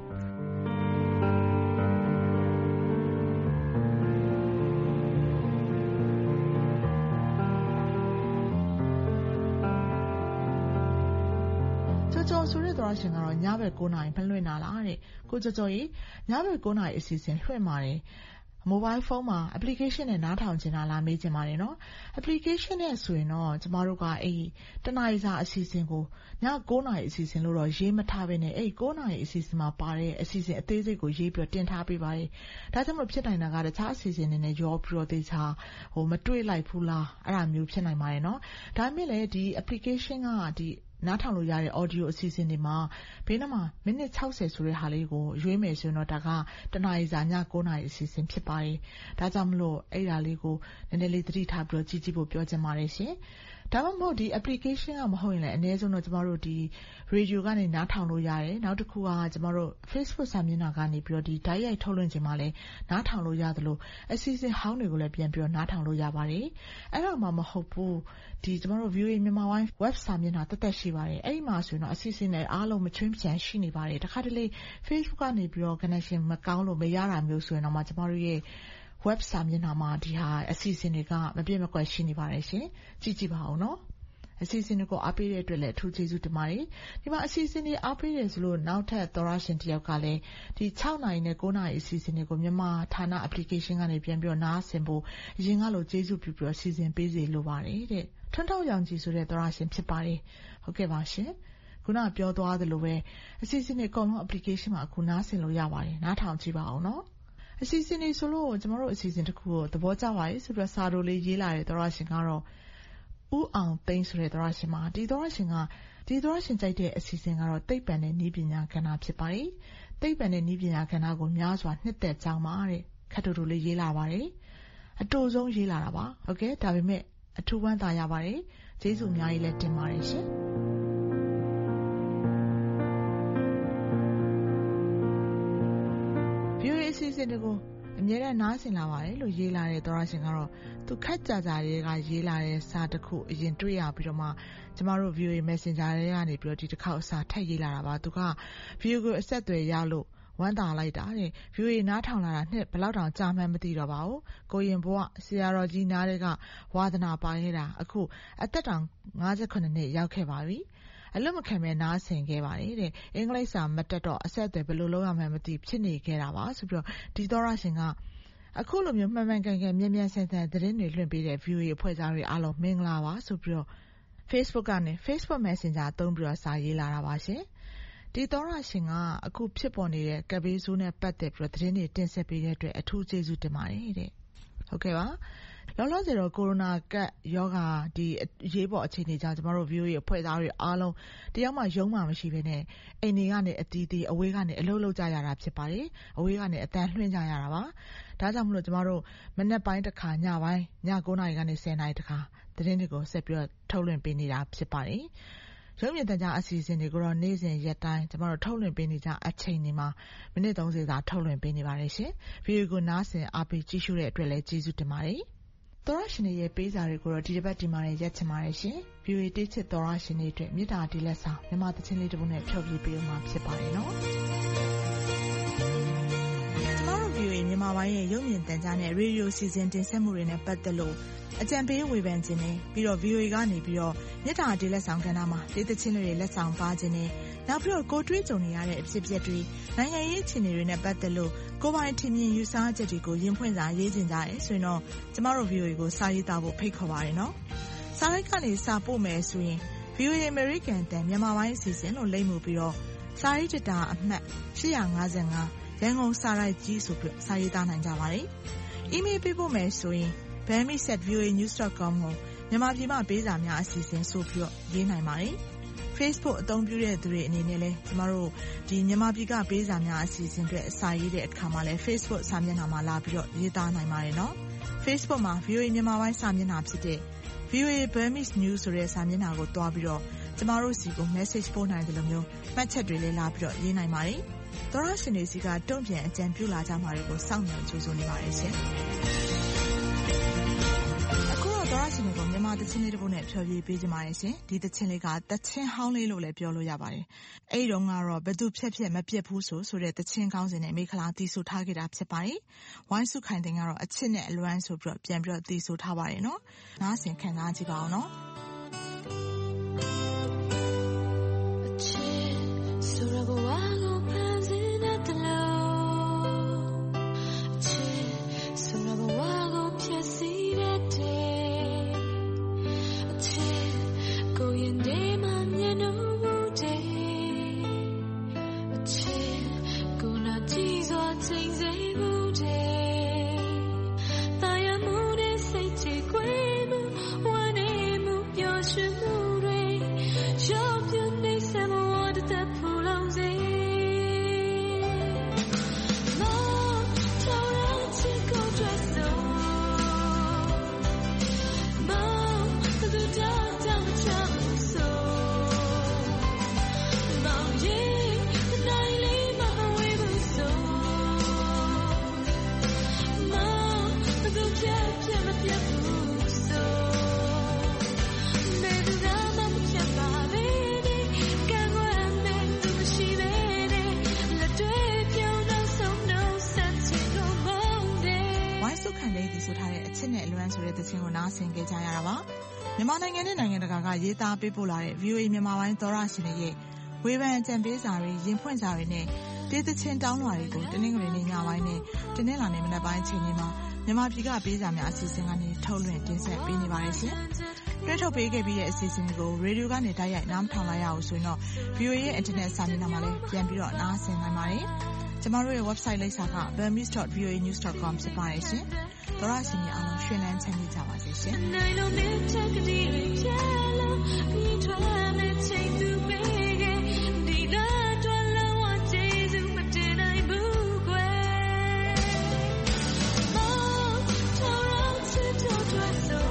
ကျော်ဆိုတဲ့တော်ရှင်ကတော့ညဘက်9နာရီဖလွှင့်လာလားတဲ့ကိုကျော်ကျော်ကြီးညဘက်9နာရီအစီအစဉ်လွှင့်ပါတယ်မိုဘိုင်းဖုန်းမှာ application နဲ့နားထောင်ချင်တာလားမေးချင်ပါတယ်နော် application နဲ့ဆိုရင်တော့ကျမတို့ကအဲ့တနာရီစာအစီအစဉ်ကိုည9နာရီအစီအစဉ်လို့တော့ရေးမထားဘဲနဲ့အဲ့9နာရီအစီအစဉ်မှာပါတဲ့အစီအစဉ်အသေးစိတ်ကိုရေးပြီးတင်ထားပေးပါတယ်ဒါကြောင့်မလို့ဖြစ်နိုင်တာကတခြားအစီအစဉ်တွေနဲ့ရောပြီးတော့တေချာဟိုမတွေ့လိုက်ဘူးလားအဲ့ဒါမျိုးဖြစ်နိုင်ပါတယ်နော်ဒါပေမဲ့လည်းဒီ application ကဒီနားထောင်လို့ရတဲ့ audio အစီအစဉ်တွေမှာဘေးနားမှာမိနစ်60ဆိုတဲ့ဟာလေးကိုရွေးမယ်ဆိုရင်တော့ဒါကတနာရီစာည9နာရီအစီအစဉ်ဖြစ်ပါတယ်။ဒါကြောင့်မလို့အဲ့ဒါလေးကိုနည်းနည်းလေးသတိထားပြီးတော့ကြည့်ကြည့်ဖို့ပြောချင်ပါတယ်ရှင်။ဒါမှမဟုတ်ဒီ application ကမဟုတ်ရင်လည်းအနည်းဆုံးတော့ကျမတို့ဒီ radio ကနေနားထောင်လို့ရတယ်။နောက်တစ်ခုကကျမတို့ Facebook စာမျက်နှာကနေပြီးတော့ဒီတိုက်ရိုက်ထုတ်လွှင့်ခြင်းမှာလည်းနားထောင်လို့ရတယ်လို့အစီအစဉ်ဟောင်းတွေကိုလည်းပြန်ပြီးတော့နားထောင်လို့ရပါတယ်။အဲ့ဒါမှမဟုတ်ဘူးဒီကျမတို့ view မြန်မာဝိုင်း web စာမျက်နှာတက်တက်ရှိပါတယ်။အဲ့ဒီမှာဆိုရင်တော့အစီအစဉ်တွေအားလုံးမချွင်းပြန်ရှိနေပါတယ်။တခါတလေ Facebook ကနေပြီးတော့ connection မကောင်းလို့မရတာမျိုးဆိုရင်တော့ကျမတို့ရဲ့web စာမျက်နှာမှာဒီဟာအစီအစဉ်တွေကမပြည့်မကွက်ရှိနေပါတယ်ရှင်ကြည့်ကြည့်ပါဦးနော်အစီအစဉ်တွေကိုအားပေးတဲ့အတွက်လည်းအထူးကျေးဇူးတင်ပါတယ်ဒီမှာအစီအစဉ်တွေအားပေးတယ်ဆိုလို့နောက်ထပ်သောရရှင်တယောက်ကလည်းဒီ6နာရီနဲ့9နာရီအစီအစဉ်တွေကိုမြန်မာဌာန application ကနေပြန်ပြီးတော့နားဆင်ဖို့အရင်ကလိုကျေးဇူးပြုပြီးတော့စီစဉ်ပေးစေလိုပါတယ်တဲ့ထွန်းထောက်ရောင်ကြီးဆိုတဲ့သောရရှင်ဖြစ်ပါတယ်ဟုတ်ကဲ့ပါရှင်ခုနပြောသွားသလိုပဲအစီအစဉ်တွေအကုန်လုံး application မှာအခုနားဆင်လို့ရပါတယ်နားထောင်ကြည့်ပါအောင်နော်အစီအစဉ်တွေဆိုလို့ကျမတို့အစီအစဉ်တစ်ခုကိုသဘောကျပါရဲ့ဆိုပြီးစာတိုလေးရေးလာတဲ့သောရရှင်ကတော့ဦးအောင်သိန်းဆိုတဲ့သောရရှင်မှာဒီသောရရှင်ကဒီသောရရှင်ကြိုက်တဲ့အစီအစဉ်ကတော့သိပ္ပံနဲ့နည်းပညာကဏ္ဍဖြစ်ပါတယ်သိပ္ပံနဲ့နည်းပညာကဏ္ဍကိုများစွာနှစ်သက်ကြောင်းပါတဲ့ခက်တူတူလေးရေးလာပါတယ်အတူဆုံးရေးလာတာပါဟုတ်ကဲ့ဒါပေမဲ့အထူးဝမ်းသာရပါတယ်ကျေးဇူးအများကြီးလည်းတင်ပါတယ်ရှင်ဗီအိုအေအစီအစဉ်တွေကိုအမြဲတမ်းနားဆင်လာပါတယ်လို့ရေးလာတဲ့သောရရှင်ကတော့သူခက်ကြကြတွေကရေးလာတဲ့စာတစ်ခုအရင်တွေ့ရပြီးတော့မှကျမတို့ ဗီအိုအေ Messenger တွေကနေပြီးတော့ဒီတစ်ခေါက်စာထပ်ရေးလာတာပါသူက ဗီအိုအေ ကိုအဆက်အသွယ်ရလို့ဝမ်းသာလိုက်တာတဲ့ ဗီအိုအေ နားထောင်လာတာနှစ်ဘယ်လောက်တောင်ကြာမှန်းမသိတော့ပါဘူးကိုရင်ဘွားဆရာတော်ကြီးနားတွေကဝါသနာပါခဲ့တာအခုအသက်တောင်58နှစ်ရောက်ခဲ့ပါပြီအလွတ်မခံမဲ့နားဆင်ခဲ့ပါတယ်တဲ့အင်္ဂလိပ်စာမတက်တော့အဆက်အသွယ်ဘယ်လိုလုပ်ရမှန်းမသိဖြစ်နေခဲ့တာပါဆိုပြီးတော့ဒီသောရရှင်ကအခုလိုမျိုးမှန်မှန်ကန်ကန်မြင်မြန်ဆန်ဆန်သတင်းတွေလွှင့်ပေးတဲ့ ဗီအိုအေ အဖွဲ့သားတွေအားလုံးမင်္ဂလာပါဆိုပြီးတော့ Facebook ကနေ Facebook Messenger သုံးပြီးတော့စာရေးလာတာပါရှင်ဒီသောရရှင်ကအခုဖြစ်ပေါ်နေတဲ့ကပ်ဘေးဆိုးနဲ့ပတ်သက်ပြီးတော့သတင်းတွေတင်ဆက်ပေးတဲ့အတွက်အထူးကျေးဇူးတင်ပါတယ်တဲ့ဟုတ်ကဲ့ပါလောလောဆယ်တော့ကိုရိုနာကပ်ယောဂါဒီရေးပေါ်အခြေအနေကြောင့်ကျမတို့ ဗီအိုအေ အဖွဲ့သားတွေအားလုံးတယောက်မှရုံးမှမရှိဘဲနဲ့အိမ်တွေကနေအတီးတီးအဝေးကနေအလုပ်လုပ်ကြရတာဖြစ်ပါတယ်အဝေးကနေအတန်လွှင့်ကြရတာပါဒါကြောင့်မလို့ကျမတို့မနက်ပိုင်းတစ်ခါညပိုင်းည9နာရီကနေ10နာရီတစ်ခါသတင်းတွေကိုဆက်ပြီးတော့ထုတ်လွှင့်ပေးနေတာဖြစ်ပါတယ်ရုပ်မြင်သံကြားအစီအစဉ်တွေကိုတော့နေ့စဉ်ရက်တိုင်းကျမတို့ထုတ်လွှင့်ပေးနေကြအချိန်တွေမှာမိနစ်30သာထုတ်လွှင့်ပေးနေပါတယ်ရှင်ဗီဒီယိုကိုနားဆင်အားပေးကြည့်ရှုတဲ့အတွက်လည်းကျေးဇူးတင်ပါတယ်သောရရှင်ရဲ့ပေးစာတွေကိုတော့ဒီတစ်ပတ်ဒီမှာနဲ့ရက်ချင်ပါတယ်ရှင်ဗီအိုအေတေးချစ်သောရရှင်တွေအတွက်မေတ္တာတီလက်ဆောင်မြန်မာသချင်းလေးတစ်ပုဒ်နဲ့ဖြောပြပေးဦးမှာဖြစ်ပါတယ်နော်ကျမတို့ဗီအိုအေမြန်မာပိုင်းရဲ့ရုပ်မြင်သံကြားနဲ့ရေဒီယိုစီစဉ်တင်ဆက်မှုတွေနဲ့ပတ်သက်လို့အကြံပေးဝေဖန်ခြင်းနဲ့ပြီးတော့ ဗီအိုအေ ကနေပြီးတော့မြစ်တာဒေးလက်ဆောင်ကဏ္ဍမှာဒေသချင်းတွေလက်ဆောင်ပါခြင်းနဲ့နောက်ပြီးတော့ကိုတွေးကြုံနေရတဲ့အဖြစ်အပျက်တွေနိုင်ငံရေးအခြေအနေတွေနဲ့ပတ်သက်လို့ကိုယ်ပိုင်ထင်မြင်ယူဆချက်တွေကိုရင်ဖွင့်စာရေးခြင်းကြရဲဆိုရင်တော့ကျမတို့ ဗီအိုအေ ကိုစာရေးသားဖို့ဖိတ်ခေါ်ပါတယ်နော်။စာလိုက်ကနေစာပို့မယ်ဆိုရင် ဗီအိုအေ American တန်မြန်မာပိုင်းအစီအစဉ်လို့လိမ့်မှုပြီးတော့စာရေးတတာအမှတ်ရှစ်၅၅ရန်ကုန်စာရိုက်ကြီးဆိုပြီးစာရေးသားနိုင်ကြပါတယ်။ email ပေးဖို့မယ်ဆိုရင် burmese at v o a news dot com ကိုမြန်မာပြည်မှာပေးစာများအစီအစဉ်ဆိုပြီးတော့ရေးနိုင်ပါတယ်။ Facebook အသုံးပြုတဲ့သူတွေအနေနဲ့လည်းကျမတို့ဒီမြန်မာပြည်ကပေးစာများအစီအစဉ်တွေအစာရေးတဲ့အခါမှာလည်း Facebook စာမျက်နှာမှာလာပြီးတော့ရေးသားနိုင်ပါတယ်နော်။ Facebook မှာ ဗီအိုအေ မြန်မာပိုင်းစာမျက်နှာဖြစ်တဲ့ ဗီအိုအေ Burmese News ဆိုတဲ့စာမျက်နှာကိုတွားပြီးတော့ကျမတို့စီကို message ပို့နိုင်တယ်လို့မျိုးမှတ်ချက်တွေလည်းလာပြီးတော့ရေးနိုင်ပါတယ်။သောရရှင်တွေစီကတုံ့ပြန်အကြံပြုလာကြမှာတွေကိုစောင့်မျှော်ကြိုးစိုးနေပါတယ်ရှင်။သောရရှင်တွေကိုမြန်မာတချင်းလေးတစ်ပုဒ်နဲ့ဖျော်ဖြေပေးကြပါရရှင်။ဒီတချင်းလေးကတချင်းဟောင်းလေးလို့လည်းပြောလို့ရပါတယ်။အဲ့ဒီတော့ကတော့ဘသူဖြက်ဖြက်မပြက်ဘူးဆိုဆိုတဲ့တချင်းကောင်းစဉ်နဲ့မိခလာတီးဆိုထားခဲ့တာဖြစ်ပါတယ်။ဝိုင်းစုခိုင်တင်ကတော့အချစ်နဲ့အလွမ်းဆိုပြီးတော့ပြန်ပြီးတော့တီးဆိုထားပါတယ်နော်။နားဆင်ခံစားကြည့်ပါအောင်နော်။အချစ်ဆိုရဘဝကိုဖန်ဆင်းတဲ့တလို့အချစ်ဆိုရဘဝကိုဖြည့်ဆည်းတဲ့ကိုရင်ဒီမှာမြင်လို့တဲ့ မြန်မာနိုင်ငံနဲ့နိုင်ငံတကာကရေးသားပေးပို့လာတဲ့ ဗီအိုအေ မြန်မာပိုင်းသောရရှင်တွေရဲ့ဝေဖန်အကြံပေးစာတွေရင်ဖွင့်စာတွေနဲ့ဒေသချင်းတောင်းလွှာတွေကိုတနင်္ဂနွေနေ့ညပိုင်းနဲ့တနင်္လာနေ့မနက်ပိုင်းအချိန်တွေမှာမြန်မာပြည်ကပေးစာများအစီအစဉ်ကနေထုတ်လွှင့်တင်ဆက်ပေးနေပါတယ်ရှင်။တွဲထုတ်ပေးခဲ့ပြီးတဲ့အစီအစဉ်တွေကိုရေဒီယိုကနေတိုက်ရိုက်နားမထောင်လိုက်ရအောင်ဆိုရင်တော့ ဗီအိုအေ ရဲ့ internet စာမျက်နှာမှာလည်းပြန်ပြီးတော့နားဆင်နိုင်ပါတယ်။ကျမတို့ရဲ့ website လိပ်စာက burmese dot v o a news dot com ဖြစ်ပါတယ်ရှင်။သောရရှင်များအားလုံးရွှင်လန်းချမ်းမြေ့ကြပါစေရှင်။နိုင်လို့မြတ်တဲ့ကတိတွေချလို့ပြီးထွက်မဲ့ချိန်သူပေးခဲ့ဒီလားတော်လုံးဝကျေးဇူးမတင်နိုင်ဘူးကွယ်။မောင်ထောင်ချစ်တော်တွေ့ဆို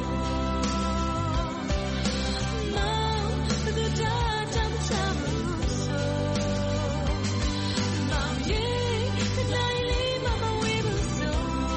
မောင်သူတို့တမ်းချမှုဆိုမောင်ရဲ့နိုင်လေးမမဝေးဘူးဆို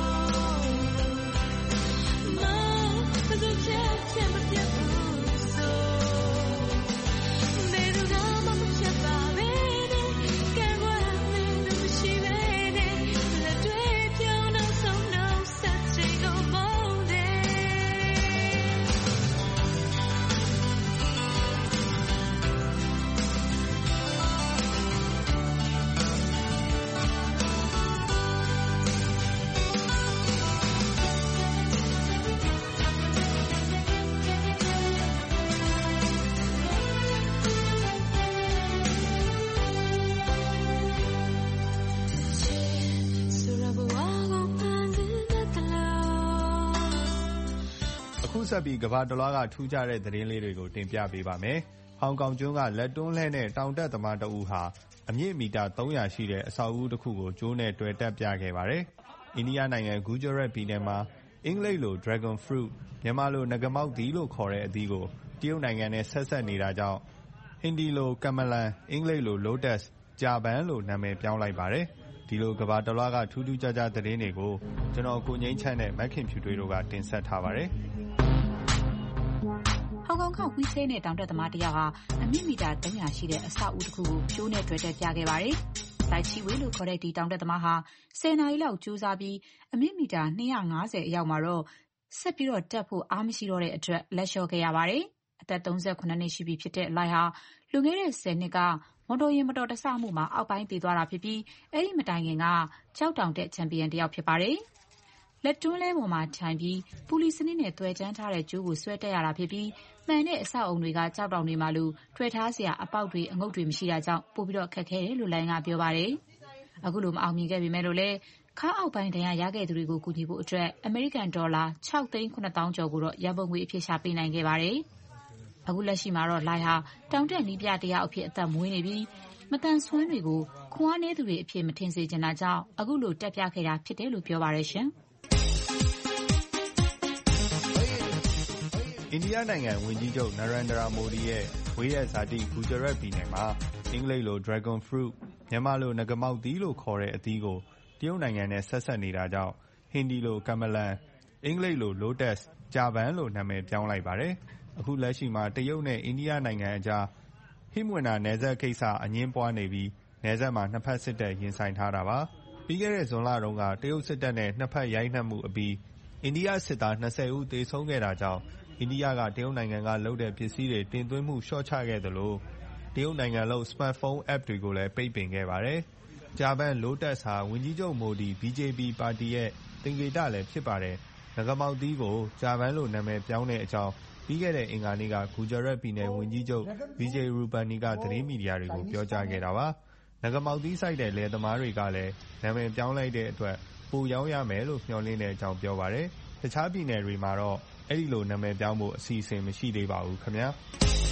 ဆက်ပြီးကမ္ဘာတလွှားကထူးခြားတဲ့သတင်းလေးတွေကိုတင်ပြပေးပါမယ်။ဟောင်ကောင်ကျွန်းကလက်တွန်းလှဲနဲ့တောင်တက်သမားတဦးဟာအမြင့်မီတာသုံးရာရှိတဲ့အဆောက်အဦတစ်ခုကိုကျိုးနဲ့တွယ်တက်ပြခဲ့ပါတယ်။အိန္ဒိယနိုင်ငံဂူဂျာရတ်ပြည်နယ်မှာအင်္ဂလိပ်လို Dragon Fruit မြန်မာလိုနဂမောက်သီးလို့ခေါ်တဲ့အသီးကိုတရုတ်နိုင်ငံနဲ့ဆက်ဆက်နေတာကြောင့်ဟင်ဒီလိုကမလန်အင်္ဂလိပ်လို Lotus ကြာပန်လို့နာမည်ပြောင်းလိုက်ပါတယ်။ဒီလိုကမ္ဘာတလွှားကထူးထူးခြားခြားသတင်းတွေကိုကျွန်တော်ကိုငိမ့်ချမ်းနဲ့မက်ခင်ဖြူတွေတို့ကတင်ဆက်ထားပါတယ်။ဟောင်ကောင်ကဝီဆဲနဲ့တောင်တက်သမားတယောက်ဟာအမြင့်မီတာသုံးရာရှိတဲ့အဆောက်အဦတစ်ခုကိုကျိုးနဲ့တွဲတက်ပြခဲ့ပါတယ်။ Tai Chi Wei လို့ခေါ်တဲ့ဒီတောင်တက်သမားဟာဆယ်နာရီလောက်ကြိုးစားပြီးအမြင့်မီတာနှစ်ရာငါးဆယ်အရောက်မှာတော့ဆက်ပြီးတော့တက်ဖို့အားမရှိတော့တဲ့အတွက်လက်လျှော့ခဲ့ရပါတယ်။အသက်သုံးဆယ့်ခုနှစ်နှစ်ရှိပြီဖြစ်တဲ့လိုက်ဟာလွန်ခဲ့တဲ့ဆယ်နှစ်ကမော်တော်ယာဉ်မတော်တဆမှုမှာအောက်ပိုင်းသေသွားတာဖြစ်ပြီးအဲ့ဒီမတိုင်ခင်ကကျောက်တောင်တက်ချန်ပီယံတစ်ယောက်ဖြစ်ပါတယ်။လက်တွန်းလဲပေါ်မှာထိုင်ပြီးပူလီစနစ်နဲ့တွဲကျန်းထားတဲ့ကျိုးကိုဆွဲတက်ရတာဖြစ်ပြီးမှန်တဲ့အဆောက်အုံတွေကကျောက်တောင်တွေမှာလိုထွဲထားစရာအပေါက်တွေအငုတ်တွေမရှိတာကြောင့်ပိုပြီးတော့ခက်ခဲတယ်လို့လိုင်းကပြောပါတယ်။အခုလိုမအောင်မြင်ခဲ့ပေမဲ့လို့လည်းခါအောက်ပိုင်းဒဏ်ရာရခဲ့သူတွေကိုကူညီဖို့အတွက်အမေရိကန်ဒေါ်လာခြောက်သိန်းခုနှစ်သောင်းကျော်ကိုတော့ရန်ပုံငွေအဖြစ်ရှာပေးနိုင်ခဲ့ပါတယ်။အခုလက်ရှိမှာတော့လိုင်းဟာတောင်တက်နီးပြတယောက်အဖြစ်အသက်မွေးနေပြီးမတန်ဆွမ်းတွေကိုခွန်အားနည်းသူတွေအဖြစ်မထင်စေချင်တာကြောင့်အခုလိုတက်ပြခဲ့တာဖြစ်တယ်လို့ပြောပါတယ်ရှင်။အိန္ဒိယနိုင်ငံဝန်ကြီးချုပ်နရန်ဒရာမိုဒီရဲ့ဝေးတဲ့ဇာတိဂူဂျရတ်ပြည်နယ်မှာအင်္ဂလိပ်လို Dragon Fruit မြန်မာလိုနဂမောက်သီးလို့ခေါ်တဲ့အသီးကိုတရုတ်နိုင်ငံနဲ့ဆက်ဆက်နေတာကြောင့်ဟင်ဒီလိုကမလန်အင်္ဂလိပ်လို Lotus ဂျာဗန်လို့နာမည်ပြောင်းလိုက်ပါတယ်။အခုလက်ရှိမှာတရုတ်နဲ့အိန္ဒိယနိုင်ငံအကြားဟိမဝန္တာနယ်စပ်ကိစ္စအငြင်းပွားနေပြီးနယ်စပ်မှာနှစ်ဖက်စစ်တပ်ရင်ဆိုင်ထားတာပါ။ပြီးခဲ့တဲ့ဇွန်လတုန်းကတရုတ်စစ်တပ်နဲ့နှစ်ဖက်ရိုက်နှက်မှုအပြီးအိန္ဒိယစစ်သား၂၀ဦးသေဆုံးခဲ့တာကြောင့်အိန္ဒိယကတရုတ်နိုင်ငံကလုပ်တဲ့ပစ္စည်းတွေတင်သွင်းမှုလျှော့ချခဲ့သလိုတရုတ်နိုင်ငံလုပ် smartphone app တွေကိုလည်းပိတ်ပင်ခဲ့ပါတယ်။ဂျာဗန် Lotus ဟာဝန်ကြီးချုပ်မိုဒီ ဘီဂျေပီ ပါတီရဲ့သင်္ကေတလည်းဖြစ်ပါတယ်။နဂမောက်သီးကိုဂျာဗန်လို့နာမည်ပြောင်းတဲ့အကြောင်းပြီးခဲ့တဲ့အင်္ဂါနေ့ကဂူဂျရတ်ပြည်နယ်ဝန်ကြီးချုပ် ဗီဂျေ ရူပန်နီကသတင်းမီဒီယာတွေကိုပြောကြားခဲ့တာပါ။နဂမောက်သီးစိုက်တဲ့လယ်သမားတွေကလည်းနာမည်ပြောင်းလိုက်တဲ့အတွက်ပိုရောင်းရမယ်လို့မျှော်လင့်တဲ့အကြောင်းပြောပါတယ်။တခြားပြည်နယ်တွေမှာတော့အဲ့ဒီလိုနာမည်ပြောင်းဖို့အစီအစဉ်မရှိသေးပါဘူးခင်ဗျာ။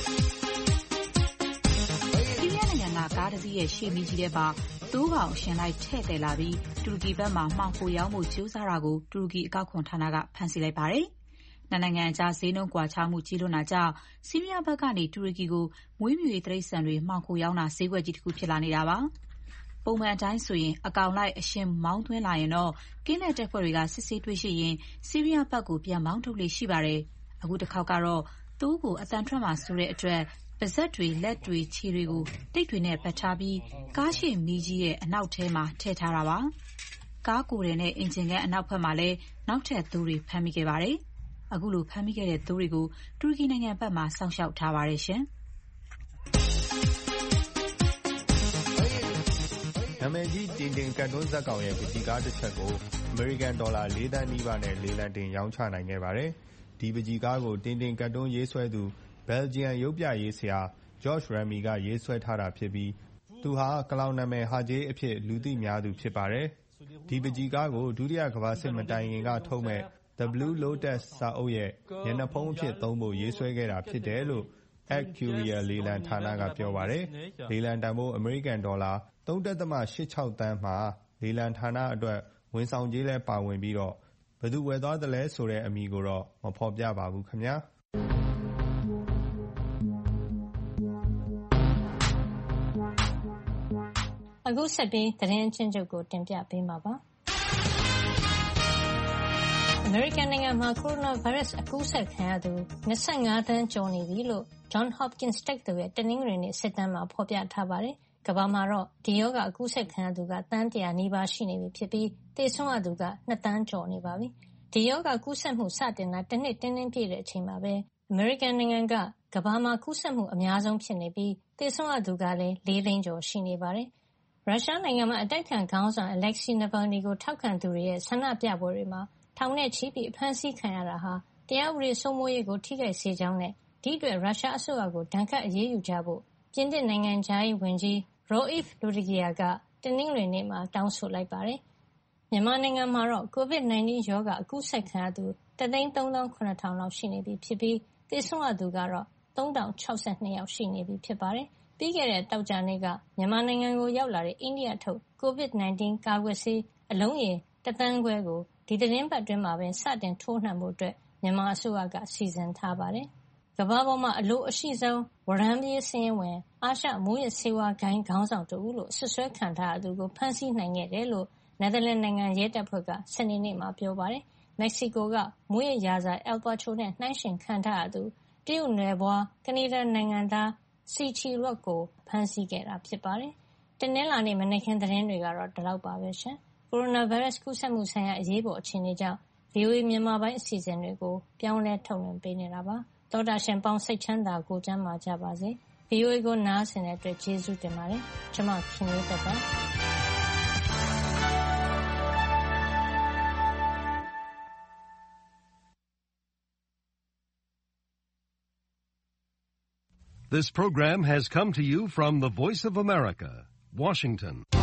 အိန္ဒိယနိုင်ငံကကားတစ်စီးရဲ့ရှေ့မီးကြီးထဲမှာသိုးကောင်ရှင်လိုက်ထည့်တယ်လာပြီးတူရကီဘက်မှာမှောင်ခိုရောင်းမှုကြိုးစားတာကိုတူရကီအကောက်ခွန်ဌာနကဖမ်းဆီးလိုက်ပါတယ်။နှစ်နိုင်ငံအကြားဈေးနှုန်းကွာခြားမှုကြီးလွန်းတာကြောင့်ဆီးရီးယားဘက်ကနေတူရကီကိုမွေးမြူရေးတိရစ္ဆာန်တွေမှောင်ခိုရောင်းတာဈေးကွက်ကြီးတစ်ခုဖြစ်လာနေတာပါ။ပုံမှန်အတိုင်းဆိုရင်အကောင်လိုက်အရှင်မောင်းသွင်းလာရင်တော့ကင်းတဲ့တပ်ဖွဲ့တွေကစစ်ဆေးတွေ့ရှိရင်ဆီးရီးယားဘက်ကိုပြန်မောင်းထုတ်လေရှိပါတယ်။အခုတစ်ခေါက်ကတော့သိုးကိုအတန်ထွက်မှာဆိုတဲ့အတွက်ပါးစပ်တွေလက်တွေခြေတွေကိုတိတ်တွေနဲ့ပတ်ထားပြီးကားရှည်မီးကြီးရဲ့အနောက်ထဲမှာထည့်ထားတာပါ။ကားကိုယ်တယ်နဲ့အင်ဂျင်ကအနောက်ဘက်မှာလည်းနောက်ထပ်သိုးတွေဖမ်းမိခဲ့ပါတယ်။အခုလိုဖမ်းမိခဲ့တဲ့သိုးတွေကိုတူရကီနိုင်ငံဘက်မှာစောင့်ရှောက်ထားပါတယ်ရှင်။နာမည်ကြီးတင်တင်ကတ်တွန်းဇက်ကောင်ရဲ့ပစ္စည်းကားတစ်ချက်ကိုအမေရိကန်ဒေါ်လာလေးသန်းနီးပါးနဲ့လေလံတင်ရောင်းချနိုင်ခဲ့ပါတယ်။ဒီပစ္စည်းကားကိုတင်တင်ကတ်တွန်းရေးဆွဲသူဘယ်လ်ဂျီယံရုပ်ပြရေးဆရာဂျော့ချ်ရမ်မီကရေးဆွဲထားတာဖြစ်ပြီးသူဟာကလောင်နာမည်ဟာဂျေးအဖြစ်လူသိများသူဖြစ်ပါတယ်။ဒီပစ္စည်းကားကိုဒုတိယကမ္ဘာစစ်မတိုင်ခင်ကထုတ်မဲ့ The Blue Lotus စာအုပ်ရဲ့မျက်နှာဖုံးအဖြစ်သုံးဖို့ရေးဆွဲခဲ့တာဖြစ်တယ်လို့ Ad Courier လေလံဌာနကပြောပါတယ်။လေလံတန်ဖိုးအမေရိကန်ဒေါ်လာသုံးဒသမရှစ်ခြောက်သန်းမှာလေလံဌာနအတွက်ဝန်ဆောင်ကြေးလည်းပါဝင်ပြီးတော့ဘယ်သူဝယ်သွားသလဲဆိုတဲ့အမည်ကိုတော့မဖော်ပြပါဘူးခင်ဗျာ။အခုဆက်ပြီးသတင်းအချင်းချုပ်ကိုတင်ပြပေးမှာပါ။အမေရိကန်နိုင်ငံမှာကိုရိုနာဗိုင်းရပ်စ်အကူးစက်ခံရသူ၂၅သန်းကျော်နေပြီလို့ Johns Hopkins တက္ကသိုလ်ရဲ့တနင်္ဂနွေနေ့စစ်တမ်းမှာဖော်ပြထားပါတယ်။ကမ္ဘာမှာတော့ဒီရောဂါအကူးစက်ခံရသူကသန်းတရာနီးပါးရှိနေပြီဖြစ်ပြီးသေဆုံးရသူကနှစ်သန်းကျော်နေပါပြီ။ဒီရောဂါကူးစက်မှုစတင်တာတစ်နှစ်တင်းတင်းပြည့်တဲ့အချိန်မှာပဲအမေရိကန်နိုင်ငံကကမ္ဘာမှာကူးစက်မှုအများဆုံးဖြစ်နေပြီးသေဆုံးရသူကလည်းလေးသိန်းကျော်ရှိနေပါတယ်။ရုရှားနိုင်ငံမှာအတိုက်အခံခေါင်းဆောင် Alexei Navalny ကိုထောက်ခံသူတွေရဲ့ဆန္ဒပြပွဲတွေမှာထောင်နဲ့ချီပြီးအဖမ်းဆီးခံရတာဟာတရားဥပဒေစိုးမိုးရေးကိုထိခိုက်စေကြောင်းနဲ့ဒီအတွက်ရုရှားအစိုးရကိုဒဏ်ခတ်အရေးယူကြဖို့ပြင်သစ်နိုင်ငံခြားရေးဝန်ကြီး Jean-Yves Le Drian ကတနင်္ဂနွေနေ့မှာတောင်းဆိုလိုက်ပါတယ်။မြန်မာနိုင်ငံမှာတော့ ကိုဗစ်၁၉ ရောဂါအကူးစက်ခံရသူတစ်သိန်းသုံးသောင်းခုနှစ်ထောင်လောက်ရှိနေပြီဖြစ်ပြီးသေဆုံးရသူကတော့သုံးထောင်ခြောက်ဆယ်နှစ်ယောက်ရှိနေပြီဖြစ်ပါတယ်။ပြီးခဲ့တဲ့သောကြာနေ့ကမြန်မာနိုင်ငံကိုရောက်လာတဲ့အိန္ဒိယထုတ်ကိုဗစ်၁၉ကာကွယ်ဆေးအလုံးရေတစ်သန်းခွဲကိုဒီသီတင်းပတ်အတွင်းမှာပဲစတင်ထိုးနှံဖို့အတွက်မြန်မာအစိုးရကစီစဉ်ထားပါတယ်။ကမ္ဘာပေါ်မှာအလိုအရှိဆုံးဝရမ်းပြေးစာရင်းဝင်အာရှမူးယစ်ဆေးဝါးဂိုဏ်းခေါင်းဆောင်တဦးလို့ဆွဆွဲခံထားရသူကိုဖမ်းဆီးနိုင်ခဲ့တယ်လို့နယ်သာလန်နိုင်ငံရဲတပ်ဖွဲ့ကစနေနေ့မှာပြောပါတယ်။မက္ကဆီကိုကမူးယစ်ရာဇာအယ်ပါချိုနဲ့နှိုင်းယှဉ်ခံထားရသူတရုတ်နယ်ဘွားကနေဒါနိုင်ငံသားစီချီရော့ကိုဖမ်းဆီးခဲ့တာဖြစ်ပါတယ်။တနင်္လာနေ့မနက်ခင်းသတင်းတွေကတော့ဒီလောက်ပါပဲရှင်။ ကိုရိုနာဗိုင်းရပ်စ်ကူးစက်မှုဆိုင်ရာအရေးပေါ်အခြေအနေကြောင့် ဗွီအိုအေမြန်မာပိုင်းအစီအစဉ်တွေကိုပြောင်းလဲထုတ်လွှင့်ပေးနေတာပါ။သောတာရှင်ပေါင်းစိတ်ချမ်းသာကိုယ်ကျန်းမာကြပါစေ။ ဗွီအိုအေကိုနားဆင်တဲ့အတွက်ကျေးဇူးတင်ပါတယ်။ကျွန်မခင်မျိုးသက်ပါ This program has come to you from the Voice of America, Washington.